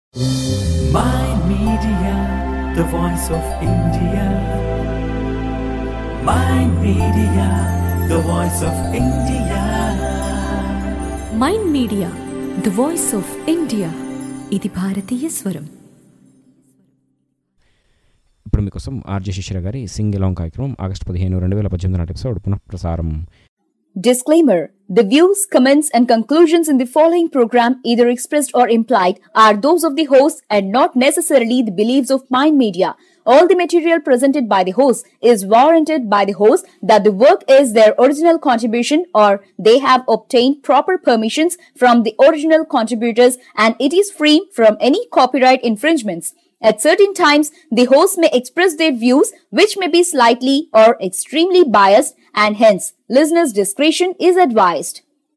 Mind Media, the voice of India. Mind Media, the voice of India. Mind media the voice of India. ఇది భారతీయ స్వరం. ఇప్పుడు మీకోసం RJ శిశిర గారి సింగ్ ఎలాంగ్ కార్యక్రమం ఆగస్టు 15, 2018 నాటి ఎపిసోడ్ పునః ప్రసారం. Disclaimer: the views, comments, and conclusions in the following program, either expressed or implied, are those of the host and not necessarily the beliefs of Mind Media. All the material presented by the host is warranted by the host that the work is their original contribution or they have obtained proper permissions from the original contributors and it is free from any copyright infringements. At certain times, the host may express their views which may be slightly or extremely biased and hence listeners' discretion is advised.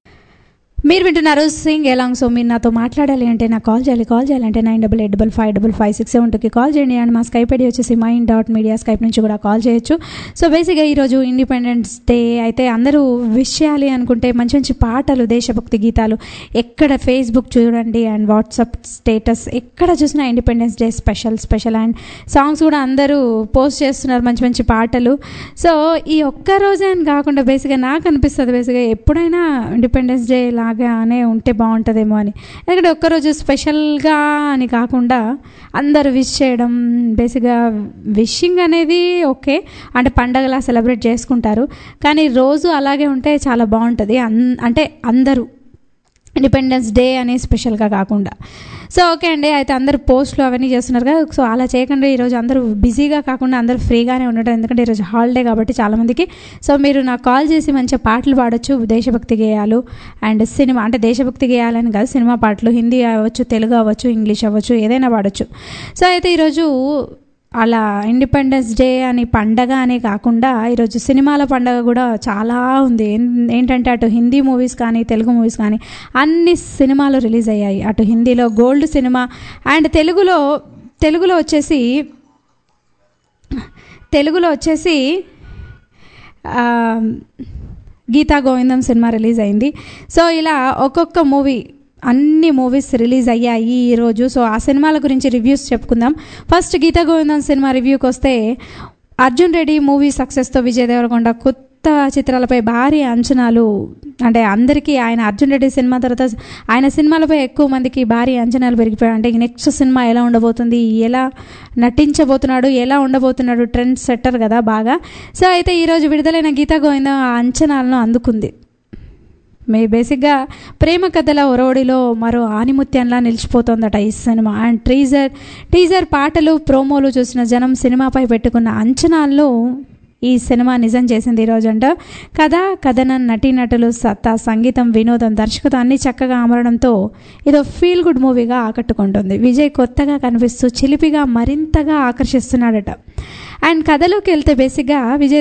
మీరు వింటున్నారు Singh along. So మీరు నాతో మాట్లాడాలి అంటే నాకు call చేయాలంటే 9885555672కి call చేయండి. అండ్ మా స్కైప్ ఐడి వచ్చేసి mind.media స్కైప్ నుంచి కూడా కాల్ చేయొచ్చు. సో బేసిక్గా ఈరోజు ఇండిపెండెన్స్ డే అయితే అందరూ విష్ చేయాలి అనుకుంటే మంచి మంచి పాటలు, దేశభక్తి గీతాలు ఎక్కడ ఫేస్బుక్ చూడండి అండ్ వాట్సాప్ స్టేటస్ ఎక్కడ చూసినా Independence Day special and songs కూడా అందరూ పోస్ట్ చేస్తున్నారు, మంచి మంచి పాటలు. సో ఈ ఒక్క రోజే అని కాకుండా బేసిక్గా నాకు అనిపిస్తుంది బేసిక్గా ఎప్పుడైనా ఇండిపెండెన్స్ డే లాగానే ఉంటే బాగుంటుందేమో అని. ఎందుకంటే ఒక్కరోజు స్పెషల్గా అని కాకుండా అందరూ విష్ చేయడం, బేసిక్గా విషింగ్ అనేది ఓకే అంటే పండగలా సెలబ్రేట్ చేసుకుంటారు, కానీ రోజు అలాగే ఉంటే చాలా బాగుంటుంది. అంటే అందరూ ఇండిపెండెన్స్ డే అనే స్పెషల్గా కాకుండా. సో ఓకే అండి, అయితే అందరూ పోస్టులు అవన్నీ చేస్తున్నారు కదా. సో అలా చేయకుండా ఈరోజు అందరూ బిజీగా కాకుండా అందరూ ఫ్రీగానే ఉండటం, ఎందుకంటే ఈరోజు హాలిడే కాబట్టి చాలామందికి. సో మీరు నాకు కాల్ చేసి మంచిగా పాటలు పాడొచ్చు, దేశభక్తి గేయాలు అండ్ సినిమా, అంటే దేశభక్తి గేయాలని కాదు, సినిమా పాటలు హిందీ అవ్వచ్చు, తెలుగు అవ్వచ్చు, ఇంగ్లీష్ అవ్వచ్చు, ఏదైనా పాడొచ్చు. సో అయితే ఈరోజు అలా ఇండిపెండెన్స్ డే అని పండగ అనే కాకుండా ఈరోజు సినిమాల పండగ కూడా చాలా ఉంది. ఏంటంటే అటు హిందీ మూవీస్ కానీ తెలుగు మూవీస్ కానీ అన్ని సినిమాలు రిలీజ్ అయ్యాయి. అటు హిందీలో గోల్డ్ సినిమా అండ్ తెలుగులో వచ్చేసి గీతా గోవిందం సినిమా రిలీజ్ అయింది. సో ఇలా ఒక్కొక్క మూవీ, అన్ని మూవీస్ రిలీజ్ అయ్యాయి ఈరోజు. సో ఆ సినిమాల గురించి రివ్యూస్ చెప్పుకుందాం. ఫస్ట్ గీతా గోవిందం సినిమా రివ్యూకి వస్తే, అర్జున్ రెడ్డి మూవీ సక్సెస్తో విజయ్ దేవరకొండ కొత్త చిత్రాలపై భారీ అంచనాలు, అంటే అందరికీ ఆయన అర్జున్ రెడ్డి సినిమా తర్వాత ఆయన సినిమాలపై ఎక్కువ మందికి భారీ అంచనాలు పెరిగిపోయాయి. అంటే నెక్స్ట్ సినిమా ఎలా ఉండబోతుంది, ఎలా నటించబోతున్నాడు, ఎలా ఉండబోతున్నాడు, ట్రెండ్ సెట్టర్ కదా బాగా. సో అయితే ఈరోజు విడుదలైన గీతా గోవిందం ఆ అంచనాలను అందుకుంది. బేసిక్గా ప్రేమ కథల ఒరవడిలో మరో ఆనిముత్యంలా నిలిచిపోతుందట ఈ సినిమా. అండ్ టీజర్ పాటలు, ప్రోమోలు చూసిన జనం సినిమాపై పెట్టుకున్న అంచనాలను ఈ సినిమా నిజం చేసింది ఈరోజు. అంట కథ, కథనం, నటీనటులు, సత్తా, సంగీతం, వినోదం, దర్శకత్వం అన్నీ చక్కగా అమరడంతో ఇదో ఫీల్ గుడ్ మూవీగా ఆకట్టుకుంటుంది. విజయ్ కొత్తగా కనిపిస్తూ చిలిపిగా మరింతగా ఆకర్షిస్తున్నాడట. అండ్ కథలోకి వెళ్తే బేసిక్గా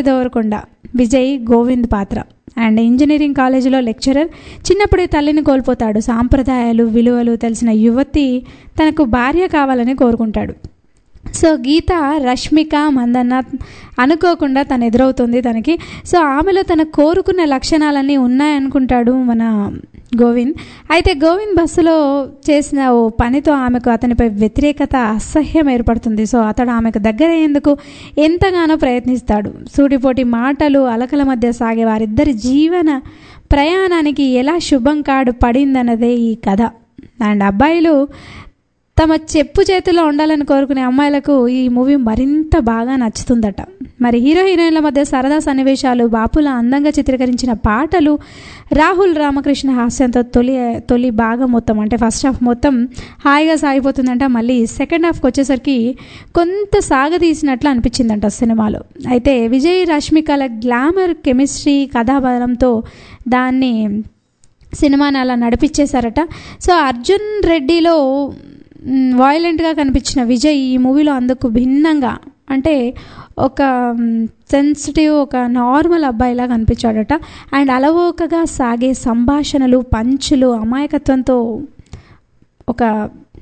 విజయ్ గోవింద్ పాత్ర అండ్ ఇంజనీరింగ్ కాలేజీలో లెక్చరర్. చిన్నప్పుడే తల్లిని కోల్పోతాడు. సాంప్రదాయాలు, విలువలు తెలిసిన యువతి తనకు భార్య కావాలని కోరుకుంటాడు. సో గీత, రష్మిక మందన్న అనుకోకుండా తను ఎదురవుతుంది తనకి. సో ఆమెలో తన కోరుకున్న లక్షణాలన్నీ ఉన్నాయనుకుంటాడు మన గోవింద్. అయితే గోవింద్ బస్సులో చేసిన ఓ పనితో ఆమెకు అతనిపై వ్యతిరేకత, అసహ్యం ఏర్పడుతుంది. సో అతడు ఆమెకు దగ్గర అయ్యేందుకు ఎంతగానో ప్రయత్నిస్తాడు. సూటిపోటి మాటలు, అలకల మధ్య సాగే వారిద్దరి జీవన ప్రయాణానికి ఎలా శుభం కార్డు పడిందన్నదే ఈ కథ. అండ్ అబ్బాయిలు తమ చెప్పు చేతుల్లో ఉండాలని కోరుకునే అమ్మాయిలకు ఈ మూవీ మరింత బాగా నచ్చుతుందట. మరి హీరో హీరోయిన్ల మధ్య సరదా సన్నివేశాలు, బాపుల అందంగా చిత్రీకరించిన పాటలు, రాహుల్ రామకృష్ణ హాస్యంతో తొలి భాగం మొత్తం, అంటే ఫస్ట్ హాఫ్ మొత్తం హాయిగా సాగిపోతుందంట. మళ్ళీ సెకండ్ హాఫ్కి వచ్చేసరికి కొంత సాగదీసినట్లు అనిపించిందంట సినిమాలో. అయితే విజయ్, రష్మికల గ్లామర్, కెమిస్ట్రీ, కథాబలంతో దాన్ని సినిమాని అలా నడిపించేశారట. సో అర్జున్ రెడ్డిలో వాయిలెంట్గా కనిపించిన విజయ్ ఈ మూవీలో అందుకు భిన్నంగా, అంటే ఒక సెన్సిటివ్, ఒక నార్మల్ అబ్బాయిలా కనిపించాడట. అండ్ అలవోకగా సాగే సంభాషణలు, పంచులు, అమాయకత్వంతో ఒక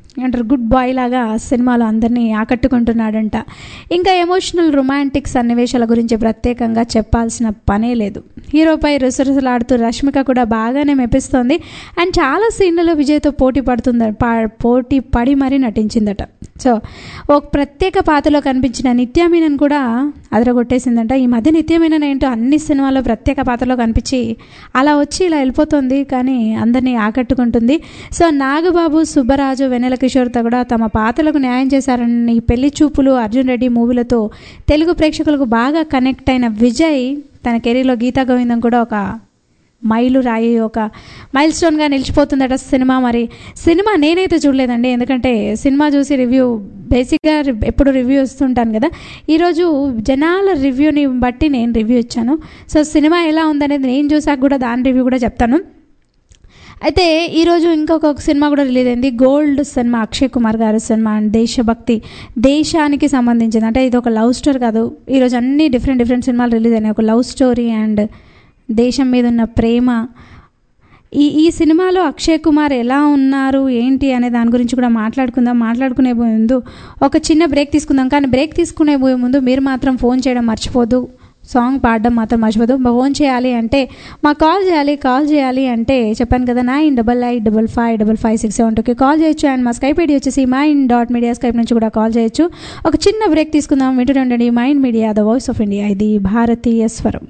అంటారు గుడ్ బాయ్ లాగా సినిమాలో అందరినీ ఆకట్టుకుంటున్నాడంట. ఇంకా ఎమోషనల్ రొమాంటిక్ సన్నివేశాల గురించి ప్రత్యేకంగా చెప్పాల్సిన పనే లేదు. హీరోపై రుసరుసలాడుతూ రష్మిక కూడా బాగానే మెప్పిస్తోంది. అండ్ చాలా సీన్లలో విజయ్తో పోటీ పడి మరీ నటించిందట. సో ఒక ప్రత్యేక పాత్రలో కనిపించిన నిత్యామీనన్ కూడా అదరగొట్టేసిందంట. ఈ మధ్య నిత్యామీనన్ ఏంటో అన్ని సినిమాల్లో ప్రత్యేక పాత్రలో కనిపించి అలా వచ్చి ఇలా వెళ్ళిపోతుంది, కానీ అందరినీ ఆకట్టుకుంటుంది. సో నాగబాబు, సుబ్బరాజు, వెన్నెల కిషోర్తో కూడా తమ పాత్రలకు న్యాయం చేశారని పెళ్లి చూపులు, అర్జున్ రెడ్డి మూవీలతో తెలుగు ప్రేక్షకులకు బాగా కనెక్ట్ అయిన విజయ్ తన కెరీర్లో గీతా గోవిందం కూడా ఒక ఒక మైల్ స్టోన్గా నిలిచిపోతుందట సినిమా. మరి సినిమా నేనైతే చూడలేదండి, ఎందుకంటే సినిమా చూసి రివ్యూ బేసిక్గా ఎప్పుడు రివ్యూ ఇస్తుంటాను కదా. ఈరోజు జనాల రివ్యూని బట్టి నేను రివ్యూ ఇచ్చాను. సో సినిమా ఎలా ఉందనేది నేను చూసాక కూడా దాని రివ్యూ కూడా చెప్తాను. అయితే ఈరోజు ఇంకొక సినిమా కూడా రిలీజ్ అయింది, గోల్డ్ సినిమా, అక్షయ్ కుమార్ గారి సినిమా. అండ్ దేశభక్తి, దేశానికి సంబంధించింది. అంటే ఇది ఒక లవ్ స్టోరీ కాదు, ఈరోజు అన్ని డిఫరెంట్ సినిమాలు రిలీజ్ అయినాయి. ఒక లవ్ స్టోరీ అండ్ దేశం మీద ఉన్న ప్రేమ. ఈ సినిమాలో అక్షయ్ కుమార్ ఎలా ఉన్నారు ఏంటి అనే దాని గురించి కూడా మాట్లాడుకునే ముందు ఒక చిన్న బ్రేక్ తీసుకుందాం. కానీ బ్రేక్ తీసుకునే ముందు మీరు మాత్రం ఫోన్ చేయడం మర్చిపోదు, సాంగ్ పాడడం మాత్రం మర్చిపోదు. ఫోన్ చేయాలి అంటే మాకు కాల్ చేయాలి అంటే చెప్పాను కదా 9855555672కి కాల్ చేయొచ్చు. అండ్ మా స్కైప్ ఐడి వచ్చేసి mind.media స్కైప్ నుంచి కూడా కాల్ చేయొచ్చు. ఒక చిన్న బ్రేక్ తీసుకుందాం. వింటుండండి Mind Media, the voice of India. ఇది భారతీయ స్వరం.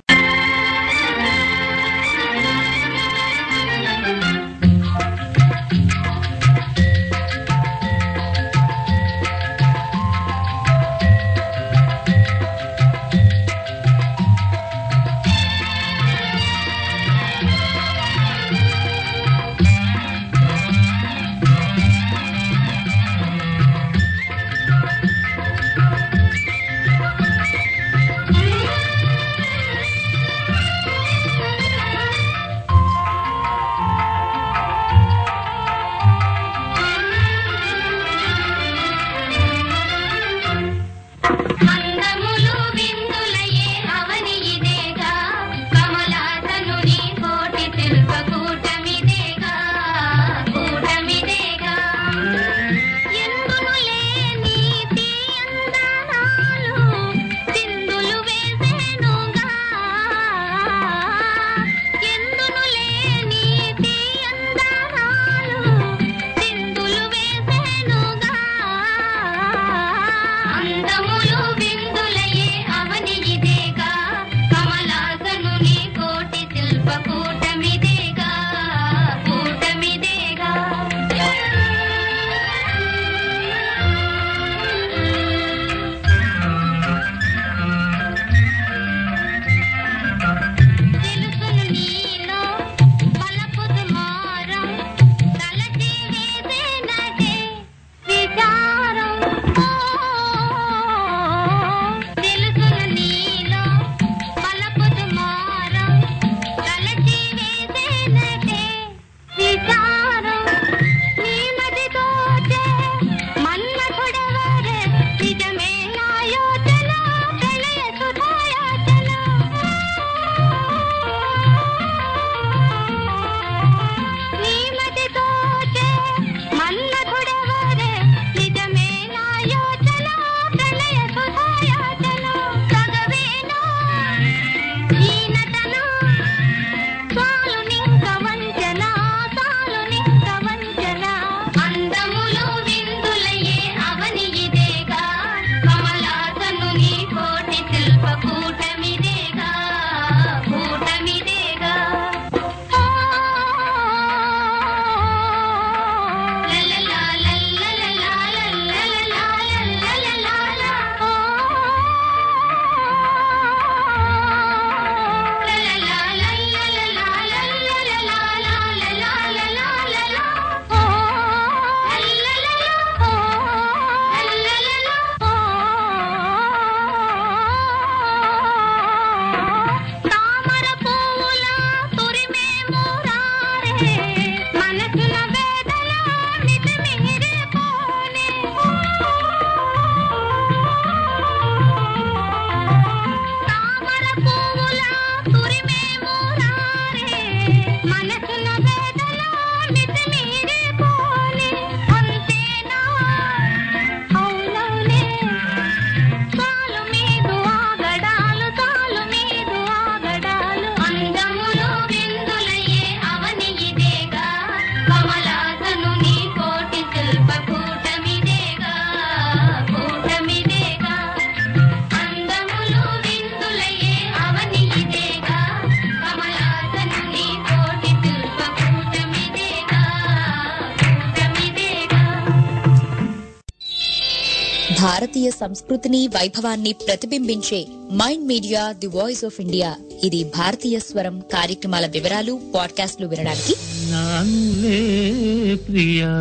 భారతీయ సంస్కృతిని వైభవాన్ని ప్రతిబింబించే Mind media the voice of India. ఇది భారతీయ స్వరం కార్యక్రమాల వివరాలు పాడ్కాస్ట్లు వినడానికి నానులే ప్రియా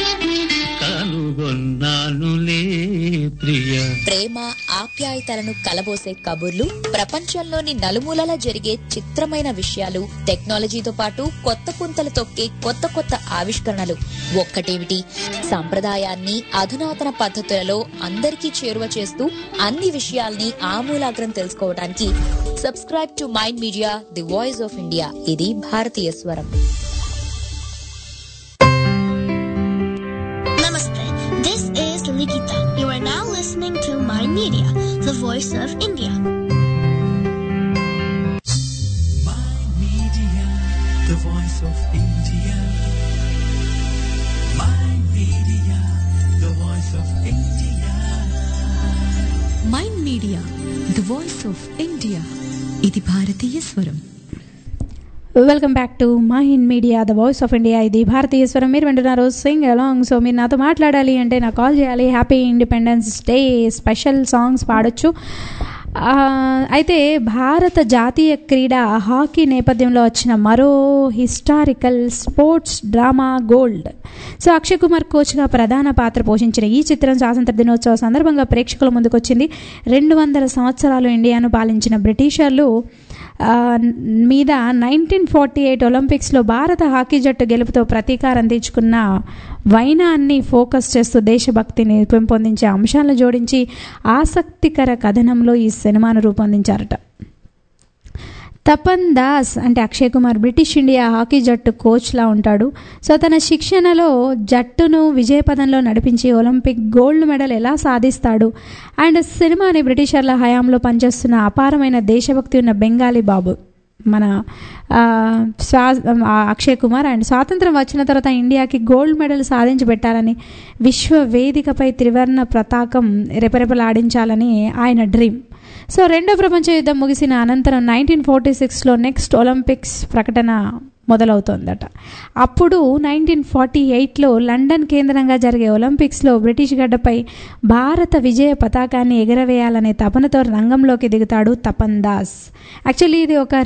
కనుగొన్నానులే ప్రియా. ప్రేమ ఆప్యాయతలను కలబోసే కబుర్లు, ప్రపంచంలోని నలుమూలలా జరిగే చిత్రమైన విషయాలు, టెక్నాలజీతో పాటు కొత్త పుంతలు తొక్కే కొత్త కొత్త ఆవిష్కరణలు. ఒక్కటేమిటి, సంప్రదాయాన్ని అధునాతన పద్ధతులలో అందరికీ చేరువ చేస్తూ అన్ని విషయాల్ని ఆమూలాగ్రం తెలుసుకోవడానికి subscribe to Mind media the voice of India. ఇది భారతీయ స్వరం. This is Likita. You are now listening to Mind Media, the voice of India. Mind Media, the voice of India. Mind Media, the voice of India. Mind media the voice of India. ఇది భారతీయ స్వరం. Welcome back to Mind Media the voice of India. ఇది భారతీయ స్వరం. మీరు వింటున్నారు sing along. So మీరు నాతో మాట్లాడాలి అంటే నాకు కాల్ చేయాలి. Happy Independence Day special songs పాడొచ్చు. అయితే భారత జాతీయ క్రీడ హాకీ నేపథ్యంలో వచ్చిన మరో historical sports drama Gold. So Akshay Kumar కోచ్గా ప్రధాన పాత్ర పోషించిన ఈ చిత్రం స్వాతంత్ర దినోత్సవ సందర్భంగా ప్రేక్షకుల ముందుకొచ్చింది. 200 సంవత్సరాలు ఇండియాను పాలించిన బ్రిటిషర్లు మీద 1948 ఒలింపిక్స్లో భారత హాకీ జట్టు గెలుపుతో ప్రతీకారం తీర్చుకున్న వైనాన్ని ఫోకస్ చేస్తూ దేశభక్తిని పెంపొందించే అంశాలను జోడించి ఆసక్తికర కథనంలో ఈ సినిమాను రూపొందించారట. తపన్ దాస్ అంటే Akshay Kumar British India hockey జట్టు కోచ్లా ఉంటాడు. సో తన శిక్షణలో జట్టును విజయపథంలో నడిపించి ఒలింపిక్ గోల్డ్ మెడల్ ఎలా సాధిస్తాడు అండ్ సినిమాని బ్రిటిషర్ల హయాంలో పనిచేస్తున్న అపారమైన దేశభక్తి ఉన్న బెంగాలీ బాబు మన అక్షయ్ కుమార్ అండ్ స్వాతంత్రం వచ్చిన తర్వాత ఇండియాకి గోల్డ్ మెడల్ సాధించి పెట్టాలని, విశ్వ వేదికపై త్రివర్ణ పతాకం రెపరెపలాడించాలని ఆయన డ్రీమ్. సో రెండో ప్రపంచ యుద్ధం ముగిసిన అనంతరం 1946లో నెక్స్ట్ ఒలింపిక్స్ ప్రకటన మొదలవుతోందట. అప్పుడు 1948లో లండన్ కేంద్రంగా జరిగే ఒలింపిక్స్లో బ్రిటిష్ గడ్డపై భారత విజయ పతాకాన్ని ఎగరవేయాలనే తపనతో రంగంలోకి దిగుతాడు తపన్ దాస్. యాక్చువల్లీ ఇది ఒక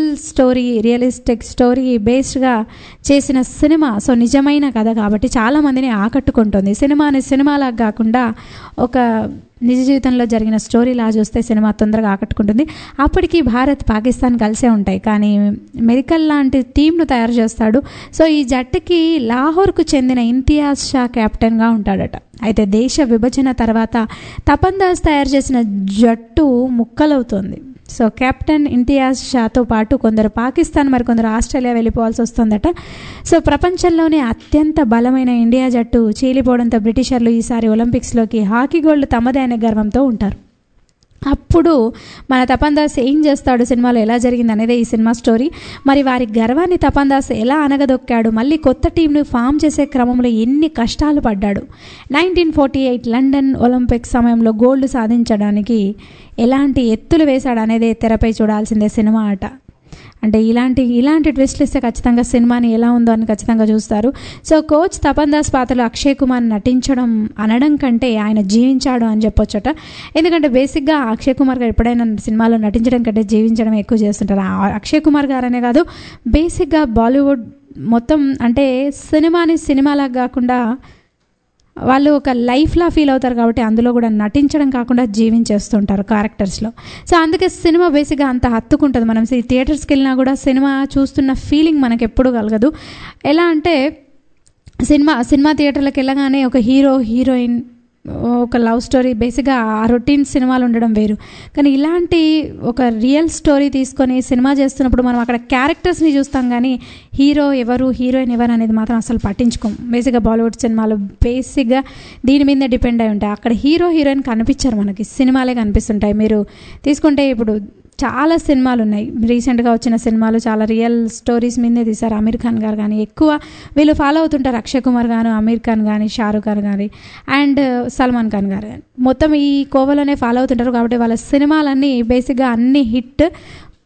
రియలిస్టిక్ స్టోరీ బేస్డ్గా చేసిన సినిమా. సో నిజమైన కథ కాబట్టి చాలామందిని ఆకట్టుకుంటుంది. సినిమాలాగా కాకుండా ఒక నిజ జీవితంలో జరిగిన స్టోరీలా చూస్తే సినిమా తొందరగా ఆకట్టుకుంటుంది. అప్పటికి భారత్ పాకిస్తాన్ కలిసే ఉంటాయి, కానీ మెరికల్ లాంటి టీంను తయారు చేస్తాడు. సో ఈ జట్టుకి లాహోర్కు చెందిన ఇంతియాజ్ షా కెప్టెన్గా ఉంటాడట. అయితే దేశ విభజన తర్వాత తపన్ దాస్ తయారు చేసిన జట్టు ముక్కలవుతుంది. సో కెప్టెన్ ఇంతియాజ్ షాతో పాటు కొందరు పాకిస్తాన్, మరికొందరు ఆస్ట్రేలియా వెళ్ళిపోవాల్సి వస్తుందట. సో ప్రపంచంలోనే అత్యంత బలమైన ఇండియా జట్టు చీలిపోవడంతో బ్రిటిషర్లు ఈసారి ఒలింపిక్స్లోకి హాకీ గోల్డ్ తమదే అనే గర్వంతో ఉంటారు. అప్పుడు మన తపన్ దాస్ ఏం చేస్తాడు, సినిమాలో ఎలా జరిగింది అనేదే ఈ సినిమా స్టోరీ. మరి వారి గర్వాన్ని తపన్ దాస్ ఎలా అనగదొక్కాడు, మళ్ళీ కొత్త టీంను ఫామ్ చేసే క్రమంలో ఎన్ని కష్టాలు పడ్డాడు, 1948 లండన్ ఒలింపిక్స్ సమయంలో గోల్డ్ సాధించడానికి ఎలాంటి ఎత్తులు వేశాడు అనేదే తెరపై చూడాల్సిందే సినిమా ఆట. అంటే ఇలాంటి ట్విస్ట్లు ఇస్తే ఖచ్చితంగా సినిమాని ఎలా ఉందో అని ఖచ్చితంగా చూస్తారు. సో కోచ్ తపన్ దాస్ పాత్రలో అక్షయ్ కుమార్ నటించడం అనడం కంటే ఆయన జీవించాడు అని చెప్పొచ్చట. ఎందుకంటే బేసిక్గా అక్షయ్ కుమార్ గారు ఎప్పుడైనా సినిమాలో నటించడం కంటే జీవించడం ఎక్కువ చేస్తుంటారు. అక్షయ్ కుమార్ గారనే కాదు, బేసిక్గా బాలీవుడ్ మొత్తం అంటే సినిమాలాగా కాకుండా వాళ్ళు ఒక లైఫ్లా ఫీల్ అవుతారు కాబట్టి అందులో కూడా నటించడం కాకుండా జీవించేస్తుంటారు క్యారెక్టర్స్లో. సో అందుకే సినిమా బేసిక్గా అంత హత్తుకుంటుంది. మనం థియేటర్స్కి వెళ్ళినా కూడా సినిమా చూస్తున్న ఫీలింగ్ మనకు ఎప్పుడు కలగదు. ఎలా అంటే సినిమా థియేటర్లకు వెళ్ళగానే ఒక హీరోయిన్ ఒక లవ్ స్టోరీ బేసిక్గా ఆ రొటీన్ సినిమాలు ఉండడం వేరు. కానీ ఇలాంటి ఒక రియల్ స్టోరీ తీసుకొని సినిమా చేస్తున్నప్పుడు మనం అక్కడ క్యారెక్టర్స్ని చూస్తాం, కానీ హీరో ఎవరు హీరోయిన్ ఎవరు అనేది మాత్రం అసలు పట్టించుకోం. బేసిక్గా బాలీవుడ్ సినిమాలు బేసిక్గా దీని మీదే డిపెండ్ అయి ఉంటాయి. అక్కడ హీరోయిన్ కనిపించారు, మనకి సినిమాలే కనిపిస్తుంటాయి. మీరు తీసుకుంటే ఇప్పుడు చాలా సినిమాలు ఉన్నాయి, రీసెంట్గా వచ్చిన సినిమాలు చాలా రియల్ స్టోరీస్ మీదే తీశారు. అమీర్ ఖాన్ గారు కానీ ఎక్కువ వీళ్ళు ఫాలో అవుతుంటారు, అక్షయ్ కుమార్ గాను, అమీర్ ఖాన్ కానీ, షారూఖ్ ఖాన్ కానీ అండ్ సల్మాన్ ఖాన్ గారు కానీ మొత్తం ఈ కోవలోనే ఫాలో అవుతుంటారు. కాబట్టి వాళ్ళ సినిమాలన్నీ బేసిక్గా అన్ని హిట్,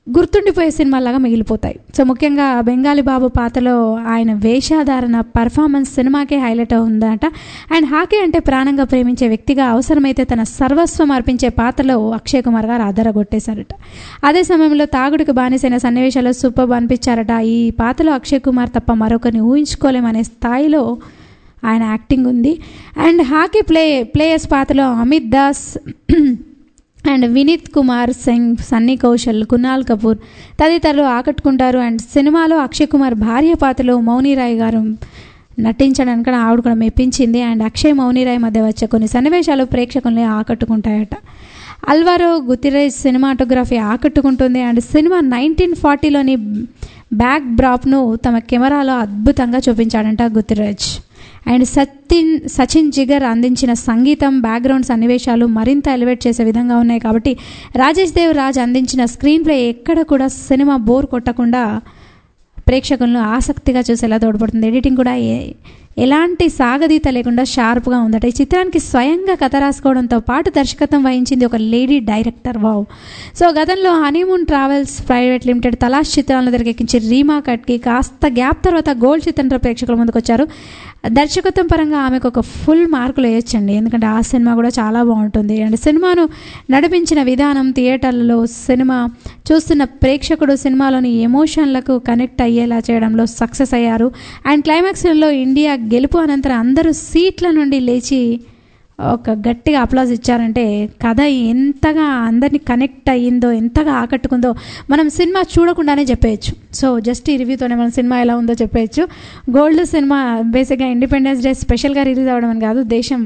గుర్తుండిపోయే సినిమాలాగా మిగిలిపోతాయి. సో ముఖ్యంగా బెంగాలీ బాబు పాత్రలో ఆయన వేషధారణ పర్ఫార్మెన్స్ సినిమాకే హైలైట్ ఉందట. అండ్ హాకీ అంటే ప్రాణంగా ప్రేమించే వ్యక్తిగా అవసరమైతే తన సర్వస్వం అర్పించే పాత్రలో అక్షయ్ కుమార్ గారు ఆధారగొట్టేశారట. అదే సమయంలో తాగుడికి బానిసైన సన్నివేశాలు సూపర్ అనిపించారట. ఈ పాత్రలో అక్షయ్ కుమార్ తప్ప మరొకరిని ఊహించుకోలేమనే స్థాయిలో ఆయన యాక్టింగ్ ఉంది. అండ్ హాకీ ప్లేయర్స్ పాత్రలో అమిత్ దాస్ అండ్ వినీత్ కుమార్ సింగ్, సన్నీ కౌశల్, కునాల్ కపూర్ తదితరులు ఆకట్టుకుంటారు. అండ్ సినిమాలో అక్షయ్ కుమార్ భార్య పాత్రలో మౌనీరాయ్ గారు నటించడానికి ఆవిడ కూడా మెప్పించింది. అండ్ అక్షయ్ మౌనీరాయ్ మధ్య వచ్చే కొన్ని సన్నివేశాలు ప్రేక్షకుల్ని ఆకట్టుకుంటాయట. అల్వారో గుతిరేజ్ సినిమాటోగ్రఫీ ఆకట్టుకుంటుంది. అండ్ సినిమా 1940లోని బ్యాక్ డ్రాప్ను తమ కెమెరాలో అద్భుతంగా చూపించాడంట గుతిరేజ్. అండ్ సచిన్ జిగర్ అందించిన సంగీతం, బ్యాక్గ్రౌండ్ సన్నివేశాలు మరింత ఎలివేట్ చేసే విధంగా ఉన్నాయి. కాబట్టి రాజేష్ దేవ్ రాజ్ అందించిన స్క్రీన్ ప్లే ఎక్కడ కూడా సినిమా బోర్ కొట్టకుండా ప్రేక్షకులను ఆసక్తిగా చూసేలా తోడ్పడుతుంది. ఎడిటింగ్ కూడా ఎలాంటి సాగదీత లేకుండా షార్ప్గా ఉందట. ఈ చిత్రానికి స్వయంగా కథ రాసుకోవడంతో పాటు దర్శకత్వం వహించింది ఒక లేడీ డైరెక్టర్. వావ్. సో గతంలో Honeymoon Travels Private Limited Talaash చిత్రాలను తెరకెక్కించి రీమా కట్కి కాస్త గ్యాప్ తర్వాత గోల్డ్ చిత్రంతో ప్రేక్షకుల ముందుకు వచ్చారు. దర్శకత్వం పరంగా ఆమెకు ఒక ఫుల్ మార్కులు వేయొచ్చండి, ఎందుకంటే ఆ సినిమా కూడా చాలా బాగుంటుంది. అండ్ సినిమాను నడిపించిన విధానం, థియేటర్లలో సినిమా చూస్తున్న ప్రేక్షకుడు సినిమాలోని ఎమోషన్లకు కనెక్ట్ అయ్యేలా చేయడంలో సక్సెస్ అయ్యారు. అండ్ క్లైమాక్స్లో ఇండియా గెలుపు అనంతరం అందరూ సీట్ల నుండి లేచి ఒక గట్టిగా అప్లాజ్ ఇచ్చారంటే కథ ఎంతగా అందరినీ కనెక్ట్ అయ్యిందో, ఎంతగా ఆకట్టుకుందో మనం సినిమా చూడకుండానే చెప్పేయచ్చు. సో జస్ట్ ఈ రివ్యూతోనే మన సినిమా ఎలా ఉందో చెప్పేయచ్చు. గోల్డ్ సినిమా బేసిక్గా ఇండిపెండెన్స్ డే స్పెషల్గా రిలీజ్ అవ్వడం అని కాదు, దేశం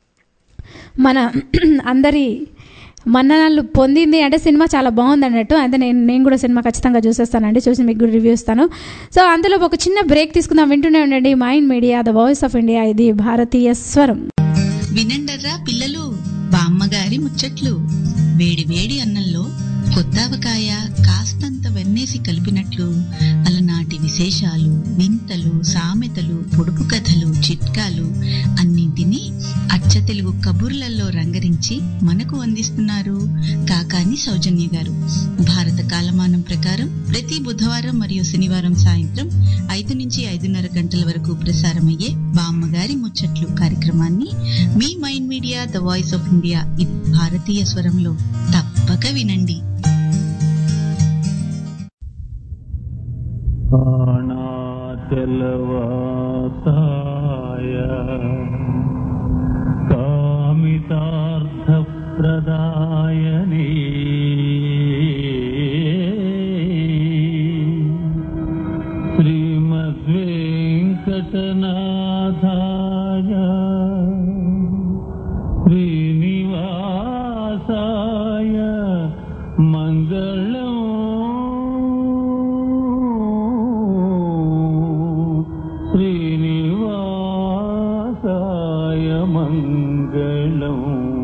మన అందరి మన్ననలు పొందింది. అంటే సినిమా చాలా బాగుంది అన్నట్టు. అయితే నేను కూడా సినిమా ఖచ్చితంగా చూసేస్తానండి, చూసి మీకు కూడా రివ్యూ ఇస్తాను. సో అందులో ఒక చిన్న బ్రేక్ తీసుకుందాం. వింటూనే ఉండండి Mind Media, the voice of India. ఇది భారతీయ స్వరం. వినండర్రా పిల్లలు, బామ్మగారి ముచ్చట్లు. వేడి వేడి అన్నంలో కొత్తావకాయ కాస్తంత వెన్నేసి కలిపినట్లు అలనాటి విశేషాలు, వింతలు, సామెతలు, పొడుపు కథలు, చిట్కాలు అన్నింటినీ అచ్చ తెలుగు కబుర్లలో రంగరించి మనకు అందిస్తున్నారు కాకాని సౌజన్య గారు. భారత కాలమానం ప్రకారం ప్రతి బుధవారం మరియు శనివారం సాయంత్రం 5 నుంచి 5:30 గంటల వరకు ప్రసారమయ్యే బామ్మగారి ముచ్చట్లు కార్యక్రమాన్ని మీ Mind Media, the voice of India, ఇది భారతీయ స్వరంలో తప్పక వినండి. కామితార్థప్రదాయనే శ్రీమద్వేంకటనాథాయ శ్రీనివాసాయ మంగళం. శ్రీనివాసాయ మంగళం.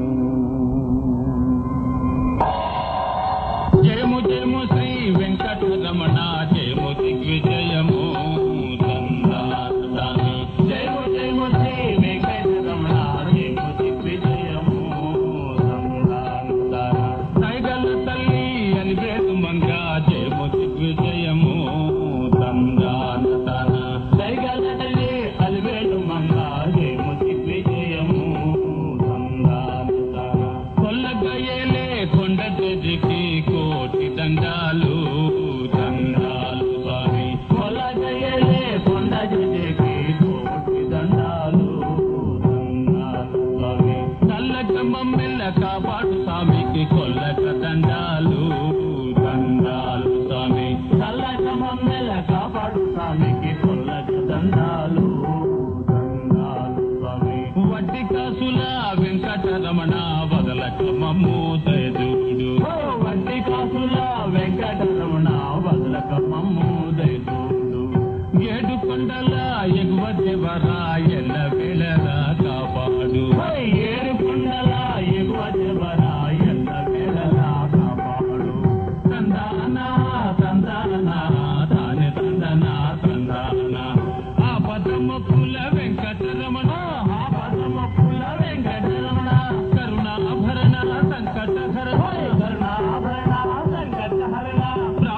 జయము జయము శ్రీ వెంకటరమణ, జయము దిగ్విజయము దండాని. జయము జయము శ్రీ వెంకటరమణ, జయము దిగ్విజయము దండాని. సైగల తల్లి అని వేసు మంగ, జయము దిగ్విజయము దండాని. సైగల తల్లి అని వేసు మంగ, జయము దిగ్విజయము దండాని. కొల్లగయ్యలే కొండ తెజికి కోటి దండాలు దండాలు స్వామి. కొల్లగయ్యలే కొండ తెజికి కోటి దండాలు దండాలు స్వామి. చల్లక మమ్మెల్ల కాపాడు స్వామికి కొల్లక దండాలు దండాలు స్వామి. చల్లక మమ్మెల్ల కాపాడు స్వామికి కొల్లక దండాలు దండాలు స్వామి. వడ్డీ కాసుల వెంకటరమణ వదలక మమ్ము దయదూడు. వడ్డీ కాసుల వెంకటరమణ వదలక మమ్ము దయదూడు. ఏడు కొండల ఎగువ దేవరా ఎల్ల వేళరా కాపాడు. ఏడు కొండల ఎగువ దేవరా ఎల్ల వేళరా కాపాడు. తందాన తందాన తానే తందన తందాన. ఆ పదముల వెంకటరమణ, ఆ పదముల వెంకటరమణ. కరుణాభరణ సంకటహరణ, కరుణాభరణ సంకటహరణ.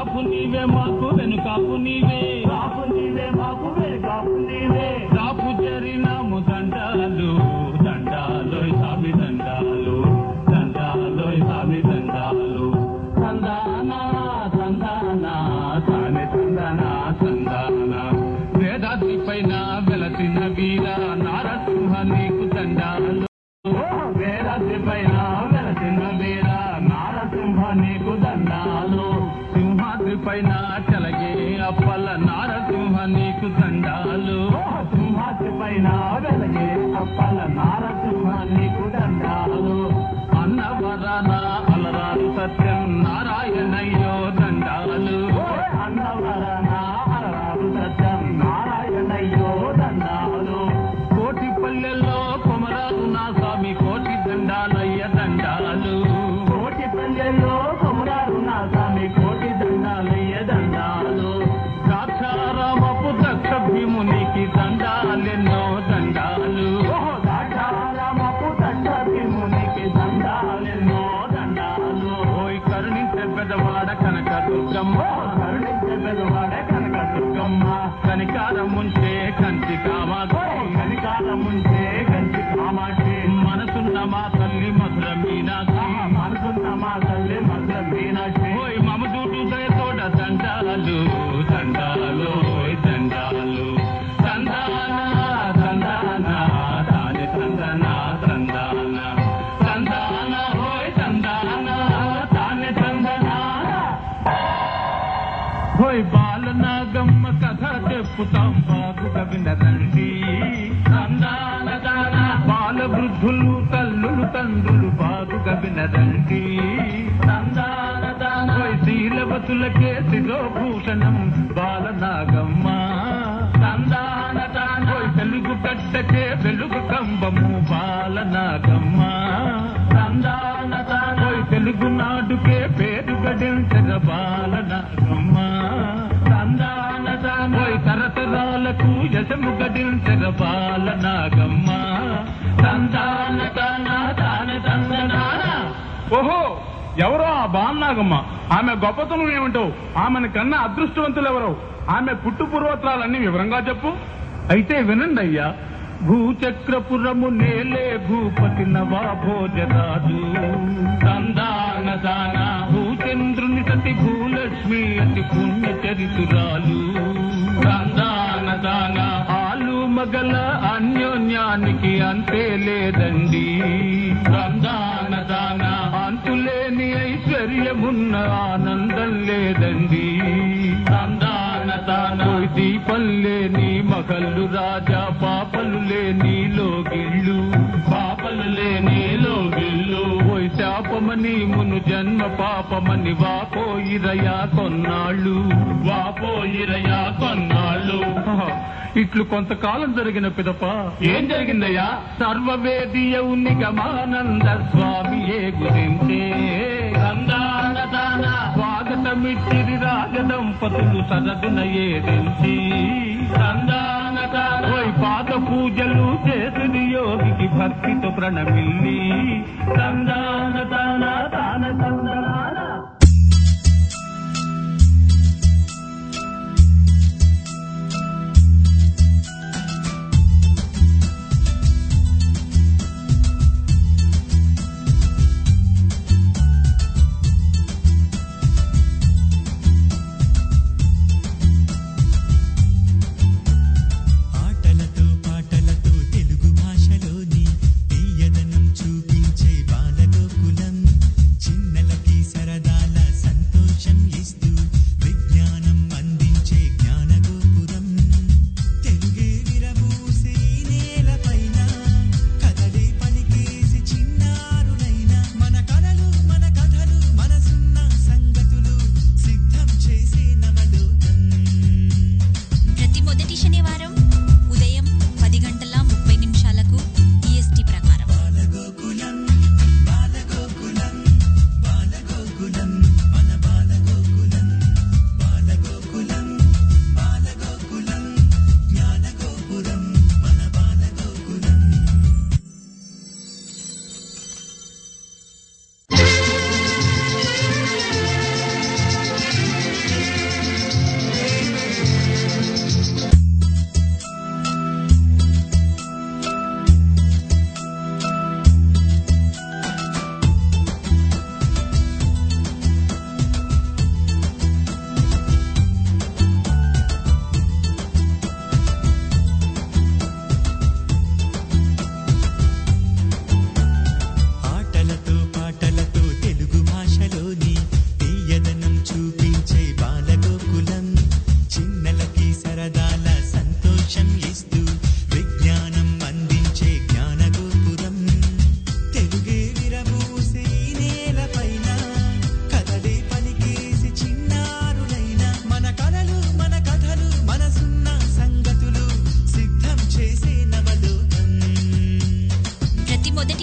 దండాలు వేలసి పైన వెలసిన వీర నారసింహ నీకు దండాలు సింహాద్రి పైన చలగే అప్పల నారసింహ నీకు దండాలు సింహాద్రి పైన వెలగే అప్పల నారసింహ నీకు దండాలు అన్నవరన అలరాలు సత్యం నారాయణయ్యో దండాలు అన్నవరన అలరాలు సత్యం నారాయణయ్యో దండాలు కోటి పల్లెల్లో కొమరాలు నా స్వామి కోటి దండాలయ్య దండాలు కోటి పల్లెల్లో కొమరాలు నా స్వామి కోటి దండాలయ్య దండాలు ద్రాక్షారామపు దక్ష భీమునికి దండాలెన్నో దండాలు ద్రాక్షారామపు దక్ష భీమునికి దండాలెన్నో దండాలు ఓయ్ కరుణించే పెదవాడ కనక దుర్గమ్మ కరుణించే పెదవాడ కనక దుర్గమ్మ కనికారం ఉంచే కంచి కామాక్షి కనికారం ఉంచే కంచి కామాక్షి మనసున్న మా తల్లి మధుర మీనాక్షి మనసున్న మా తల్లి మధుర మీనాక్షి ఓయ్ మమ చూటు దయతోడ దండాలు దండాలు దండాలు తందాన తందాన తాని తందన తందాన తందాన ఓయ్ తందాన తాని తందన ఓయ్ బాలనాగమ్మ కథ చెప్పుతాం బాగుగా వినరండి తందాన దాన బాల వృద్ధులు తల్లులు తండ్రులు బాగుగా వినరండి తందాన దాన ఓయ్ శీలవతులకే శిరోభూషణం బాలనాగమ్మ తందాన దాన ఓయ్ తెలుగు గడ్డకే వెలుగు కంబము బాలనాగమ్మ తందాన దాన ఓయ్ తెలుగు నాడుకే పేరు గడించర బాలనాగమ్మ తందాన దాన ఓయ్ తరతరాలకు యశము గడించర బాలనాగమ్మ తందాన దాన దాన తందన. ఓహో, ఎవరో ఆ బాలనాగమ్మ. ఆమె గొప్పతనం ఏమిటో, ఆమెను కన్నా అదృష్టవంతులు ఎవరో, ఆమె పుట్టు పూర్వత్రాలన్నీ వివరంగా చెప్పు. అయితే వినండి అయ్యా. భూచక్రపురము నేలే భూపతి నవాభోజరాజు తందాన దాన భూచంద్రుని సతి భూలక్ష్మి అతి పుణ్య చరితురాలు తందాన దాన ఆలు మగల అన్యోన్యానికి అంతే లేదండి తందాన దాన అంతులేని ఐశ్వర్యమున్న ఆనందం లేదండి తందాన దాన దీపం లేని మగళ్ళు రాజా పాపలు లేని లోగిళ్ళు పాపలు లేని లోగిళ్ళు ఓయ్ శాపమని మును జన్మ పాపమని వాపోయిరయా కొన్నాళ్ళు వాపోయిరయా కొన్నాళ్ళు. ఇట్లు కొంతకాలం జరిగిన పిదప ఏం జరిగిందయ్యా? సర్వవేదియౌ నిగమానంద స్వామియే గురించే తందాన దాన స్వాగతమిచ్చిరి రాజదంపతులు సరదున ఏదించి తందాన దాన ఓయ్ పాద పూజలు చేసిరి యోగికి భక్తితో ప్రణమిల్లి తందాన దాన దాన తందనాన. పాటలతో తెలుగు భాషలోని తీయదనం చూపించే బాలగోకు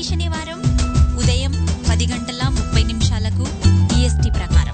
శనివారం ఉదయం 10:30 ఈఎస్టీ ప్రకారం.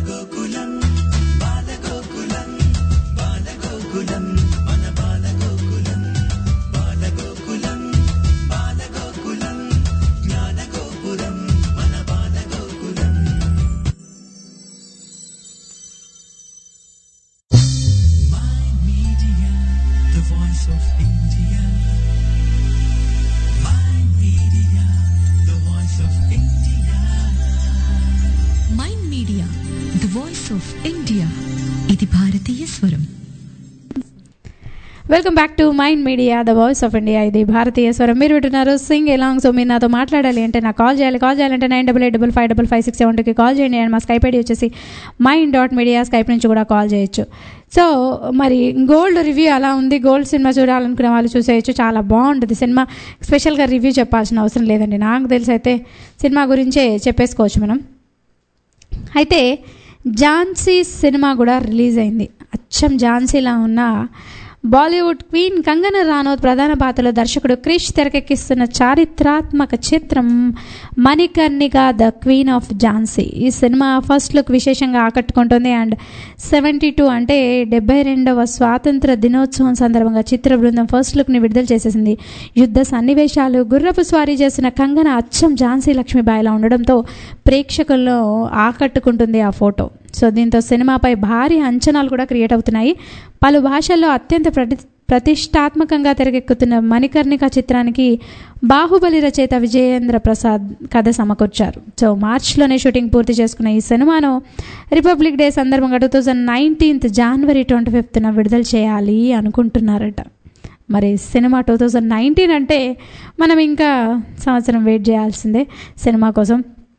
Mind media the voice of India, ఇది భారతీయ స్వరం. Welcome back to Mind Media the voice of India, ఇది భారతీయ స్వరం. మీరు వింటున్నారు సింగ్ ఎలాంగ్. సో మీరు నాతో మాట్లాడాలి అంటే నాకు కాల్ చేయాలంటే 9885555672కి కాల్ చేయండి. అండ్ మా స్కైప్ ఐడి వచ్చేసి mind.media. స్కైప్ నుంచి కూడా కాల్ చేయొచ్చు. సో మరి గోల్డ్ రివ్యూ అలా ఉంది. గోల్డ్ సినిమా చూడాలనుకునే వాళ్ళు చూసేయచ్చు, చాలా బాగుంటుంది సినిమా. స్పెషల్గా రివ్యూ చెప్పాల్సిన అవసరం లేదండి, నాకు తెలిసి అయితే సినిమా గురించే చెప్పేసుకోవచ్చు మనం. అయితే ఝాన్సీ సినిమా కూడా రిలీజ్ అయింది. అచ్చం ఝాన్సీలా ఉన్న బాలీవుడ్ క్వీన్ కంగనా రనౌత్ ప్రధాన పాత్రలో దర్శకుడు క్రిష్ తెరకెక్కిస్తున్న చారిత్రాత్మక చిత్రం Manikarnika the Queen of Jhansi. ఈ సినిమా ఫస్ట్ లుక్ విశేషంగా ఆకట్టుకుంటుంది. అండ్ 72 అంటే 72వ స్వాతంత్ర దినోత్సవం సందర్భంగా చిత్ర బృందం ఫస్ట్ లుక్ని విడుదల చేసేసింది. యుద్ధ సన్నివేశాలు, గుర్రపు స్వారీ చేసిన కంగనా అచ్చం ఝాన్సీ లక్ష్మీబాయిలా ఉండడంతో ప్రేక్షకుల్లో ఆకట్టుకుంటుంది ఆ ఫోటో. సో దీంతో సినిమాపై భారీ అంచనాలు కూడా క్రియేట్ అవుతున్నాయి. పలు భాషల్లో అత్యంత ప్రతిష్టాత్మకంగా తెరకెక్కుతున్న మణికర్ణిక చిత్రానికి బాహుబలి రచయిత విజయేంద్ర ప్రసాద్ కథ సమకూర్చారు. సో మార్చిలోనే షూటింగ్ పూర్తి చేసుకున్న ఈ సినిమాను రిపబ్లిక్ డే సందర్భంగా 2019 జనవరి 25న విడుదల చేయాలి అనుకుంటున్నారట. మరి సినిమా 2019 అంటే మనం ఇంకా సంవత్సరం వెయిట్ చేయాల్సిందే సినిమా కోసం.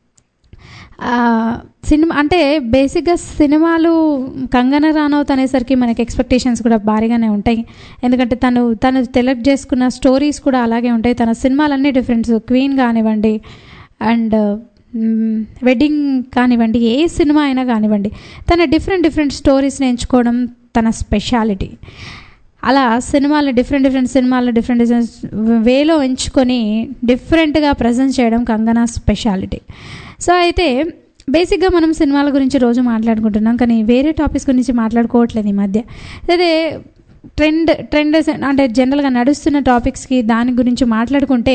సినిమా అంటే బేసిక్గా సినిమాలు కంగనా రనౌత్ అనేసరికి మనకి ఎక్స్పెక్టేషన్స్ కూడా భారీగానే ఉంటాయి. ఎందుకంటే తను సెలెక్ట్ చేసుకున్న స్టోరీస్ కూడా అలాగే ఉంటాయి. తన సినిమాలన్నీ డిఫరెంట్స్, క్వీన్ కానివ్వండి అండ్ వెడ్డింగ్ కానివ్వండి, ఏ సినిమా అయినా కానివ్వండి, తన డిఫరెంట్ స్టోరీస్ని ఎంచుకోవడం తన స్పెషాలిటీ. అలా డిఫరెంట్ సినిమాలు డిఫరెంట్ వేలో ఎంచుకొని డిఫరెంట్గా ప్రజెంట్ చేయడం కంగనా స్పెషాలిటీ. సో అయితే బేసిక్గా మనం సినిమాల గురించి రోజు మాట్లాడుకుంటున్నాం, కానీ వేరే టాపిక్స్ గురించి మాట్లాడుకోవట్లేదు ఈ మధ్య. అదే ట్రెండ్ అంటే జనరల్గా నడుస్తున్న టాపిక్స్కి దాని గురించి మాట్లాడుకుంటే,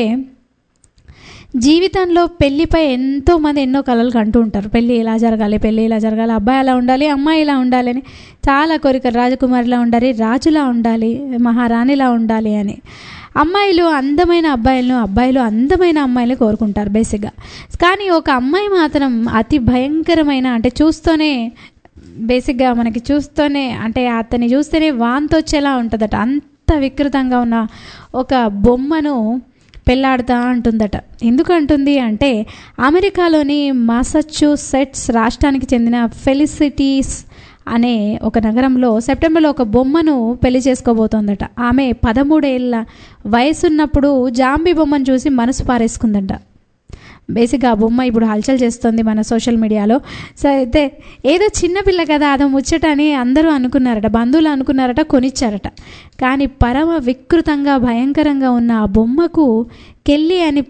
జీవితంలో పెళ్ళిపై ఎంతోమంది ఎన్నో కలలు కంటూ ఉంటారు. పెళ్ళి ఇలా జరగాలి, అబ్బాయి అలా ఉండాలి, అమ్మాయి ఇలా ఉండాలి అని చాలా కోరికలు. రాజకుమారిలా ఉండాలి, రాజులా ఉండాలి, మహారాణిలా ఉండాలి అని. అమ్మాయిలు అందమైన అబ్బాయిలు అందమైన అమ్మాయిలు కోరుకుంటారు బేసిక్గా. కానీ ఒక అమ్మాయి మాత్రం అతి భయంకరమైన, అంటే చూస్తూనే బేసిక్గా మనకి చూస్తూనే అంటే అతన్ని చూస్తేనే వాంతి వచ్చేలా ఉంటుందట. అంత వికృతంగా ఉన్న ఒక బొమ్మను పెళ్ళాడుతూ అంటుందట. ఎందుకు అంటుంది అంటే, అమెరికాలోని మాసచ్యూసెట్స్ రాష్ట్రానికి చెందిన ఫెలిసిటీస్ అనే ఒక నగరంలో సెప్టెంబర్లో ఒక బొమ్మను పెళ్లి చేసుకోబోతోందట. ఆమె 13 ఏళ్ళ వయసున్నప్పుడు జాంబీ బొమ్మను చూసి మనసు పారేసుకుందంట. బేసిక్గా ఆ బొమ్మ ఇప్పుడు హల్చల్ చేస్తుంది మన సోషల్ మీడియాలో. సో అయితే ఏదో చిన్నపిల్ల కదా అదో ముచ్చట అని అందరూ అనుకున్నారట, బంధువులు అనుకున్నారట, కొనిచ్చారట. కానీ పరమ వికృతంగా భయంకరంగా ఉన్న ఆ బొమ్మకు కెల్లి అని